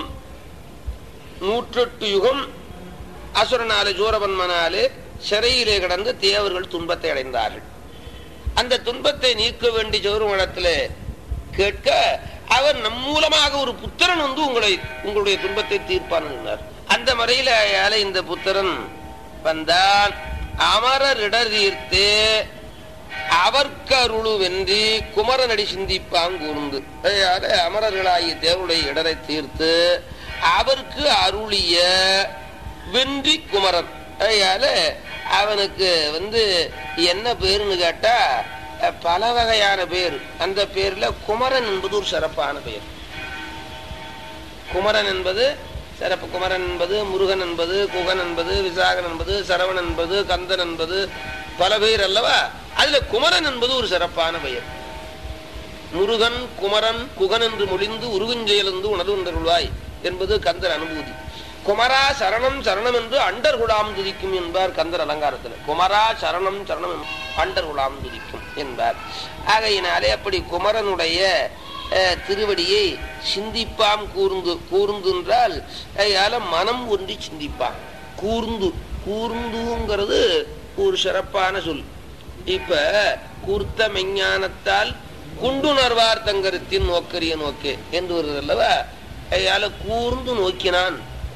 108 யுகம் அசுரனாலே சூரபன்மனாலே சிறையிலே கிடந்து தேவர்கள் துன்பத்தை அடைந்தார்கள். அந்த துன்பத்தை நீக்க வேண்டி சௌரமடத்திலே கேட்க அவர் நம் மூலமாக ஒரு புத்திரன் உங்களுடைய துன்பத்தை தீர்ப்பான் என்றார். அந்த முறையில இந்த புத்திரன் வந்தான். அமரர் இடர் தீர்த்து அவர்க்கருளு வென்றி குமரனடி சிந்திப்பான் கூர்ந்து. அமரர்களாகிய தேவருடைய இடரை தீர்த்து அவருக்கு அருளிய வென்றி குமரன். அவனுக்கு என்ன பேருன்னு கேட்டா பல வகையான பேர். அந்த பேர்ல குமரன் என்பது ஒரு சிறப்பான பெயர். குமரன் என்பது சிறப்பு. குமரன் என்பது முருகன் என்பது குகன் என்பது விசாகன் என்பது சரவணன் என்பது கந்தன் என்பது பல பெயர் அல்லவா? அதுல குமரன் என்பது ஒரு சிறப்பான பெயர். முருகன் குமரன் குகன் என்று மொழிந்து உருகுஞ்செயலந்து உணர்வுண்டருள்வாய் என்பது கந்தர் அனுபூதி. குமரா சரணம் சரணம் என்று அண்டர் குலாம் துதிக்கும் என்பார் கந்தர் அலங்காரத்தில். குமரா சரணம் சரணம் அண்டர் குலாம் துதிக்கும் என்பார். ஆகையினாலே அப்படி குமரனுடைய திருவடியை சிந்திப்பாம் கூர்ந்து. கூர்ந்து என்றால் மனம் ஒன்றி சிந்திப்பான். கூர்ந்துங்கிறது ஒரு சிறப்பான சொல். இப்ப கூர்த்த மெஞ்ஞானத்தால் குண்டுணர்வார் தங்கருத்தின் நோக்கரிய நோக்கே என்று வருது அல்லவா? கூர்ந்து நோக்கினான்.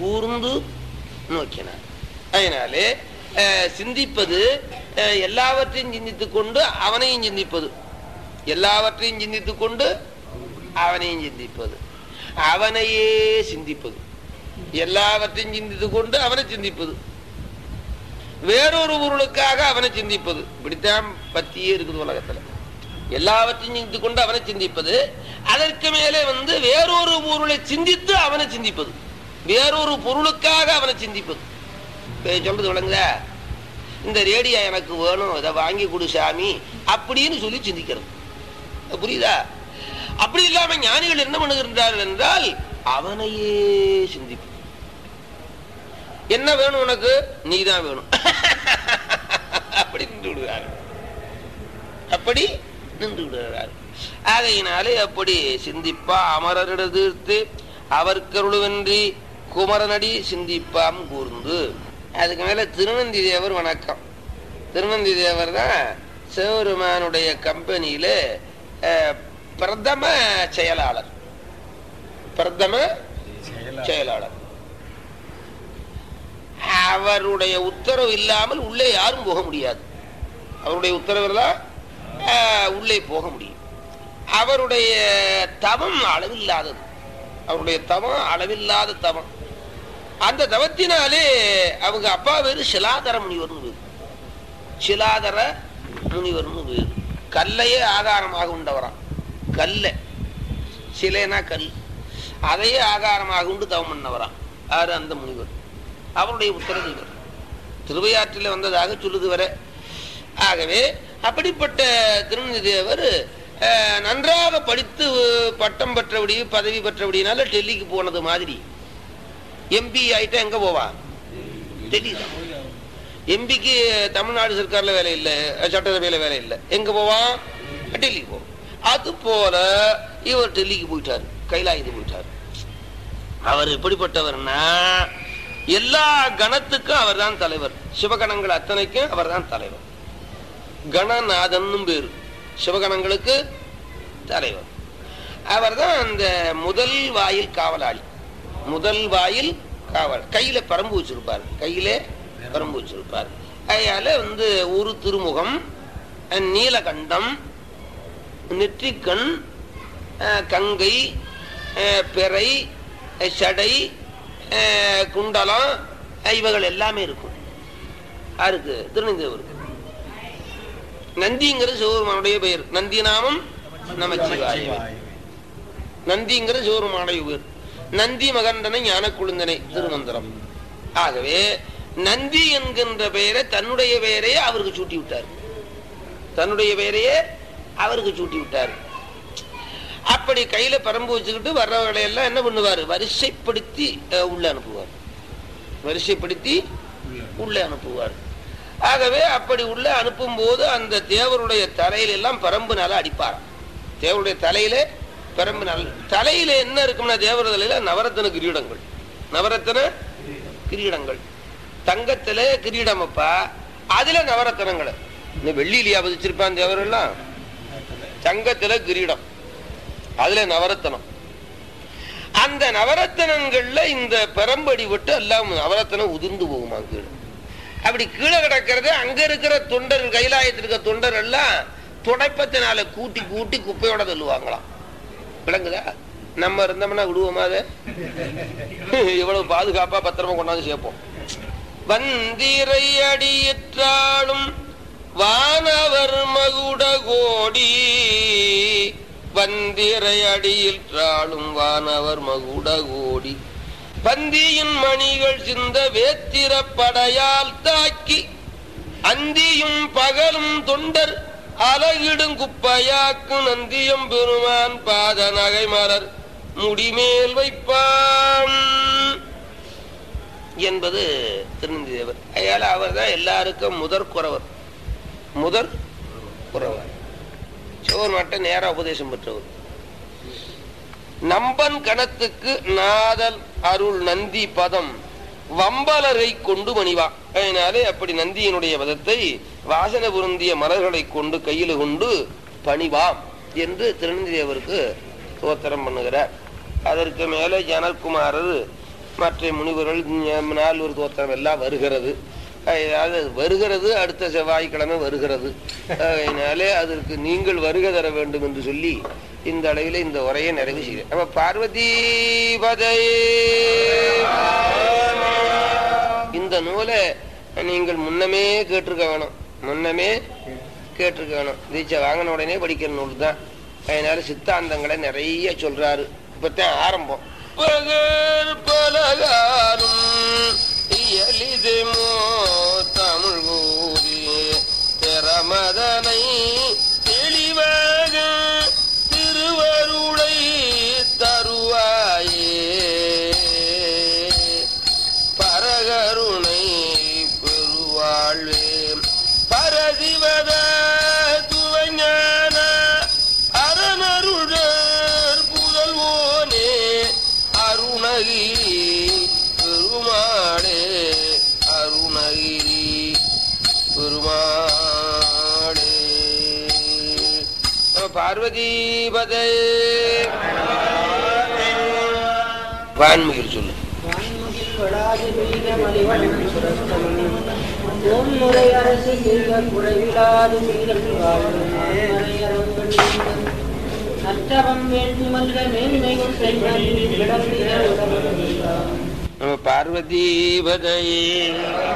அதனாலே சிந்திப்பது எல்லாவற்றையும் சிந்தித்துக் கொண்டு அவனையும் சிந்திப்பது. எல்லாவற்றையும் சிந்தித்துக் கொண்டு அவனையும் சிந்திப்பது. அவனையே சிந்திப்பது. எல்லாவற்றையும் சிந்தித்துக் கொண்டு அவனை சிந்திப்பது. வேறொரு பொருளுக்காக அவனை சிந்திப்பது. இப்படித்தான் பத்தியே இருக்குது உலகத்துல. எல்லாவற்றையும் சிந்தித்துக் கொண்டு அவனை சிந்திப்பது. அதற்கு மேலே வேறொரு பொருளை சிந்தித்து அவனை சிந்திப்பது. வேறொரு பொருளுக்காக அவனை சிந்திப்பது. சொல்றது விளங்குதா? இந்த ரேடியோ எனக்கு வேணும், இதை வாங்கி கொடு சாமி அப்படின்னு சொல்லி சிந்திக்கிறது. புரியுதா? அப்படி இல்லாம ஞானிகள் என்ன பண்ணுகின்றார்கள் என்றால் அவனையே சிந்திப்பது. என்ன வேணும் உனக்கு? நீதான் வேணும் அப்படி நின்று விடுகிறார்கள். அப்படி நின்று விடுகிறார்கள். ஆகையினாலே அப்படி சிந்திப்பா அமரரிட தீர்த்து அவர்க்கருளுவென்றி குமரனடி சிந்திப்பாம் கூர்ந்து. அதுக்கு மேல திருநந்தி தேவர் வணக்கம். திருநந்தி தேவர் தான் சிவபெருமானுடைய கம்பெனியில பிரதம செயலாளர். பிரதம செயலாளர். அவருடைய உத்தரவு இல்லாமல் உள்ளே யாரும் போக முடியாது. அவருடைய உத்தரவு தான் உள்ளே போக முடியும். அவருடைய தவம் அளவில்லாதது. அவருடைய தவம் அளவில்லாத தவம். அந்த தவத்தினாலே அவங்க அப்பா பேரு சிலாதர முனிவர்னு பேரு. சிலாதர முனிவர்னு பேரு. கல்லையே ஆகாரமாக உண்டவராம். கல்ல சிலைனா கல், அதையே ஆகாரமாக உண்டு தவம் பண்ணவராம். யாரு? அந்த முனிவர். அவருடைய உத்தரவு இவர் திருவையாற்றில் வந்ததாக சொல்லுது வர. ஆகவே அப்படிப்பட்ட திருநந்தி தேவர் நன்றாக படித்து பட்டம் பெற்றபடி பதவி பெற்றபடினால டெல்லிக்கு போனது மாதிரி. எம்பி ஆயிட்டா எங்க போவா? டெல்லி தான். எம்பிக்கு தமிழ்நாடு சர்க்கார்ல வேலை இல்லை, சட்டசபையில வேலை இல்லை. எங்க போவான்? டெல்லிக்கு போவோம். அது போல இவர் டெல்லிக்கு போயிட்டாரு, கைலாயத்துக்கு போயிட்டாரு. அவர் எப்படிப்பட்டவர்னா எல்லா கணத்துக்கும் அவர் தான் தலைவர். சிவகணங்கள் அத்தனைக்கும் அவர் தான் தலைவர். கணநாதன் பேரு சிவகணங்களுக்கு தலைவர். அவர் தான் அந்த முதல் வாயில் காவலாளி. முதல் வாயில் காவல். கையில பரம்பு வச்சிருப்பார். கையில பரம்பு வச்சிருப்பார். அதனால ஒரு திருமுகம், நீலகண்டம், நெற்றிக்கண், கங்கை, பிறை, சடை, குண்டலம், இவைகள் எல்லாமே இருக்கும். யாருக்கு? திருநந்தேவருக்கு. நந்திங்கிறது சிவபெருமானுடைய பெயர். நந்தி நாமம் நமச்சிவாய. நந்திங்கிறது சிவபெருமானுடைய பெயர். நந்தி மகண்டனை ஞான குழுந்தனை திருமந்திரம். ஆகவே நந்தி என்கின்ற பெயரை தன்னுடைய பெயரையே அவருக்கு சூட்டி விட்டார். தன்னுடைய பெயரையே அவருக்கு சூட்டி விட்டார். அப்படி கையில பரம்பு வச்சுக்கிட்டு வர்றவர்களை எல்லாம் என்ன பண்ணுவாரு? வரிசைப்படுத்தி உள்ள அனுப்புவார். வரிசைப்படுத்தி உள்ள அனுப்புவார். ஆகவே அப்படி உள்ள அனுப்பும் போது அந்த தேவருடைய தலையில எல்லாம் பரம்புனால அடிப்பாராம். தேவருடைய தலையில பரம்புனால. தலையில என்ன இருக்கும்னா தேவர தலையில நவரத்தன கிரீடங்கள். நவரத்தன கிரீடங்கள். தங்கத்துல கிரீடம் அப்பா, அதுல நவரத்தனங்களை. இந்த வெள்ளியிலேயே பதிச்சிருப்பான் தேவரெல்லாம். தங்கத்துல கிரீடம், அதுல நவரத்தனம். அந்த நவரத்தனங்கள்ல இந்த பெரம்படி விட்டு எல்லாம் நவரத்தனம் உதிர்ந்து போகுமா கீழே. அப்படி கீழே கிடக்கிறது அங்க இருக்கிற தொண்டர், கைலாயத்தில் இருக்கிற தொண்டர் எல்லாம் துடைப்பத்தினால கூட்டி கூட்டி குப்பையோட தள்ளுவாங்களாம். விளங்குதா? நம்ம இருந்தோம்னா விடுவோமா? அதை இவ்வளவு பாதுகாப்பா பத்திரமா கொண்டாந்து சேர்ப்போம். வந்திரை அடியிற்றாலும் வானவர் மகுட கோடி. வந்திரை அடியிற்றாலும் வானவர் மகுட கோடி. பந்தியின் மணிகள் சிந்த வேத்திர படையால் தாக்கி அந்தியும் பகலும் தொண்டர் அலகிடும் குப்பையாக்கு நந்தியம் பெருமான் பாத நகை மலர் முடிமேல் வைப்பான் என்பது திருநந்தி தேவர். அதனால அவர் தான் எல்லாருக்கும் முதற் குறவர். முதற் குறவர். சிவபெருமான்ட்ட நேரா உபதேசம் பெற்றவர். நம்பன் கணத்துக்கு நாதல் அருள் நந்தி பதம் வம்பலரை கொண்டு மணிவா. அதனாலே அப்படி நந்தியினுடைய பதத்தை வாசனை பொருந்திய மலர்களை கொண்டு கையில் கொண்டு பணிவாம் என்று திருநந்தி தேவருக்கு தோத்திரம் பண்ணுகிறார். அதற்கு மேலே ஜனகுமாரர் மற்ற முனிவர்கள் 4 தோத்திரம் எல்லாம் வருகிறது. அதாவது வருகிறது, அடுத்த செவ்வாய்க்கிழமை வருகிறது. அதனாலே அதற்கு நீங்கள் வருகை தர வேண்டும் என்று சொல்லி இந்த அளவில் இந்த உரையை நிறைவு செய்கிறேன். நம்ம பார்வதி பதை. இந்த நூலை நீங்கள் முன்னமே கேட்டிருக்க வேணும். முன்னமே கேட்டிருக்க வேணும். தீட்சை வாங்கின உடனே படிக்கிற நூல் தான். அதனால சித்தாந்தங்களை நிறைய சொல்றாரு. இப்பத்தான் ஆரம்பம். பலகாரும் இயலிதுமோ தமிழ் கூறி திறமதனை தெளிவாக திருவருளை தருவாயே. பரகருணை பெருவாழ்வே பரதிவத துவஞான அரணருடர் புதல்வோனே அருணகி பெருமாளே அருண பார்வதிபதை வான்முகில் சொல்லு. வான்முகில் வளாது மீத மலிவன் சுரத்தமன் ஓம்முறை அரசு செய்த குறைவிலாது மீதம் வாழும் மறையரங்கள் நற்றவம் வேண்டி மல்க மேன்மைகள் செய்ய கிடந்திய உடம்பு பார்வதிபதை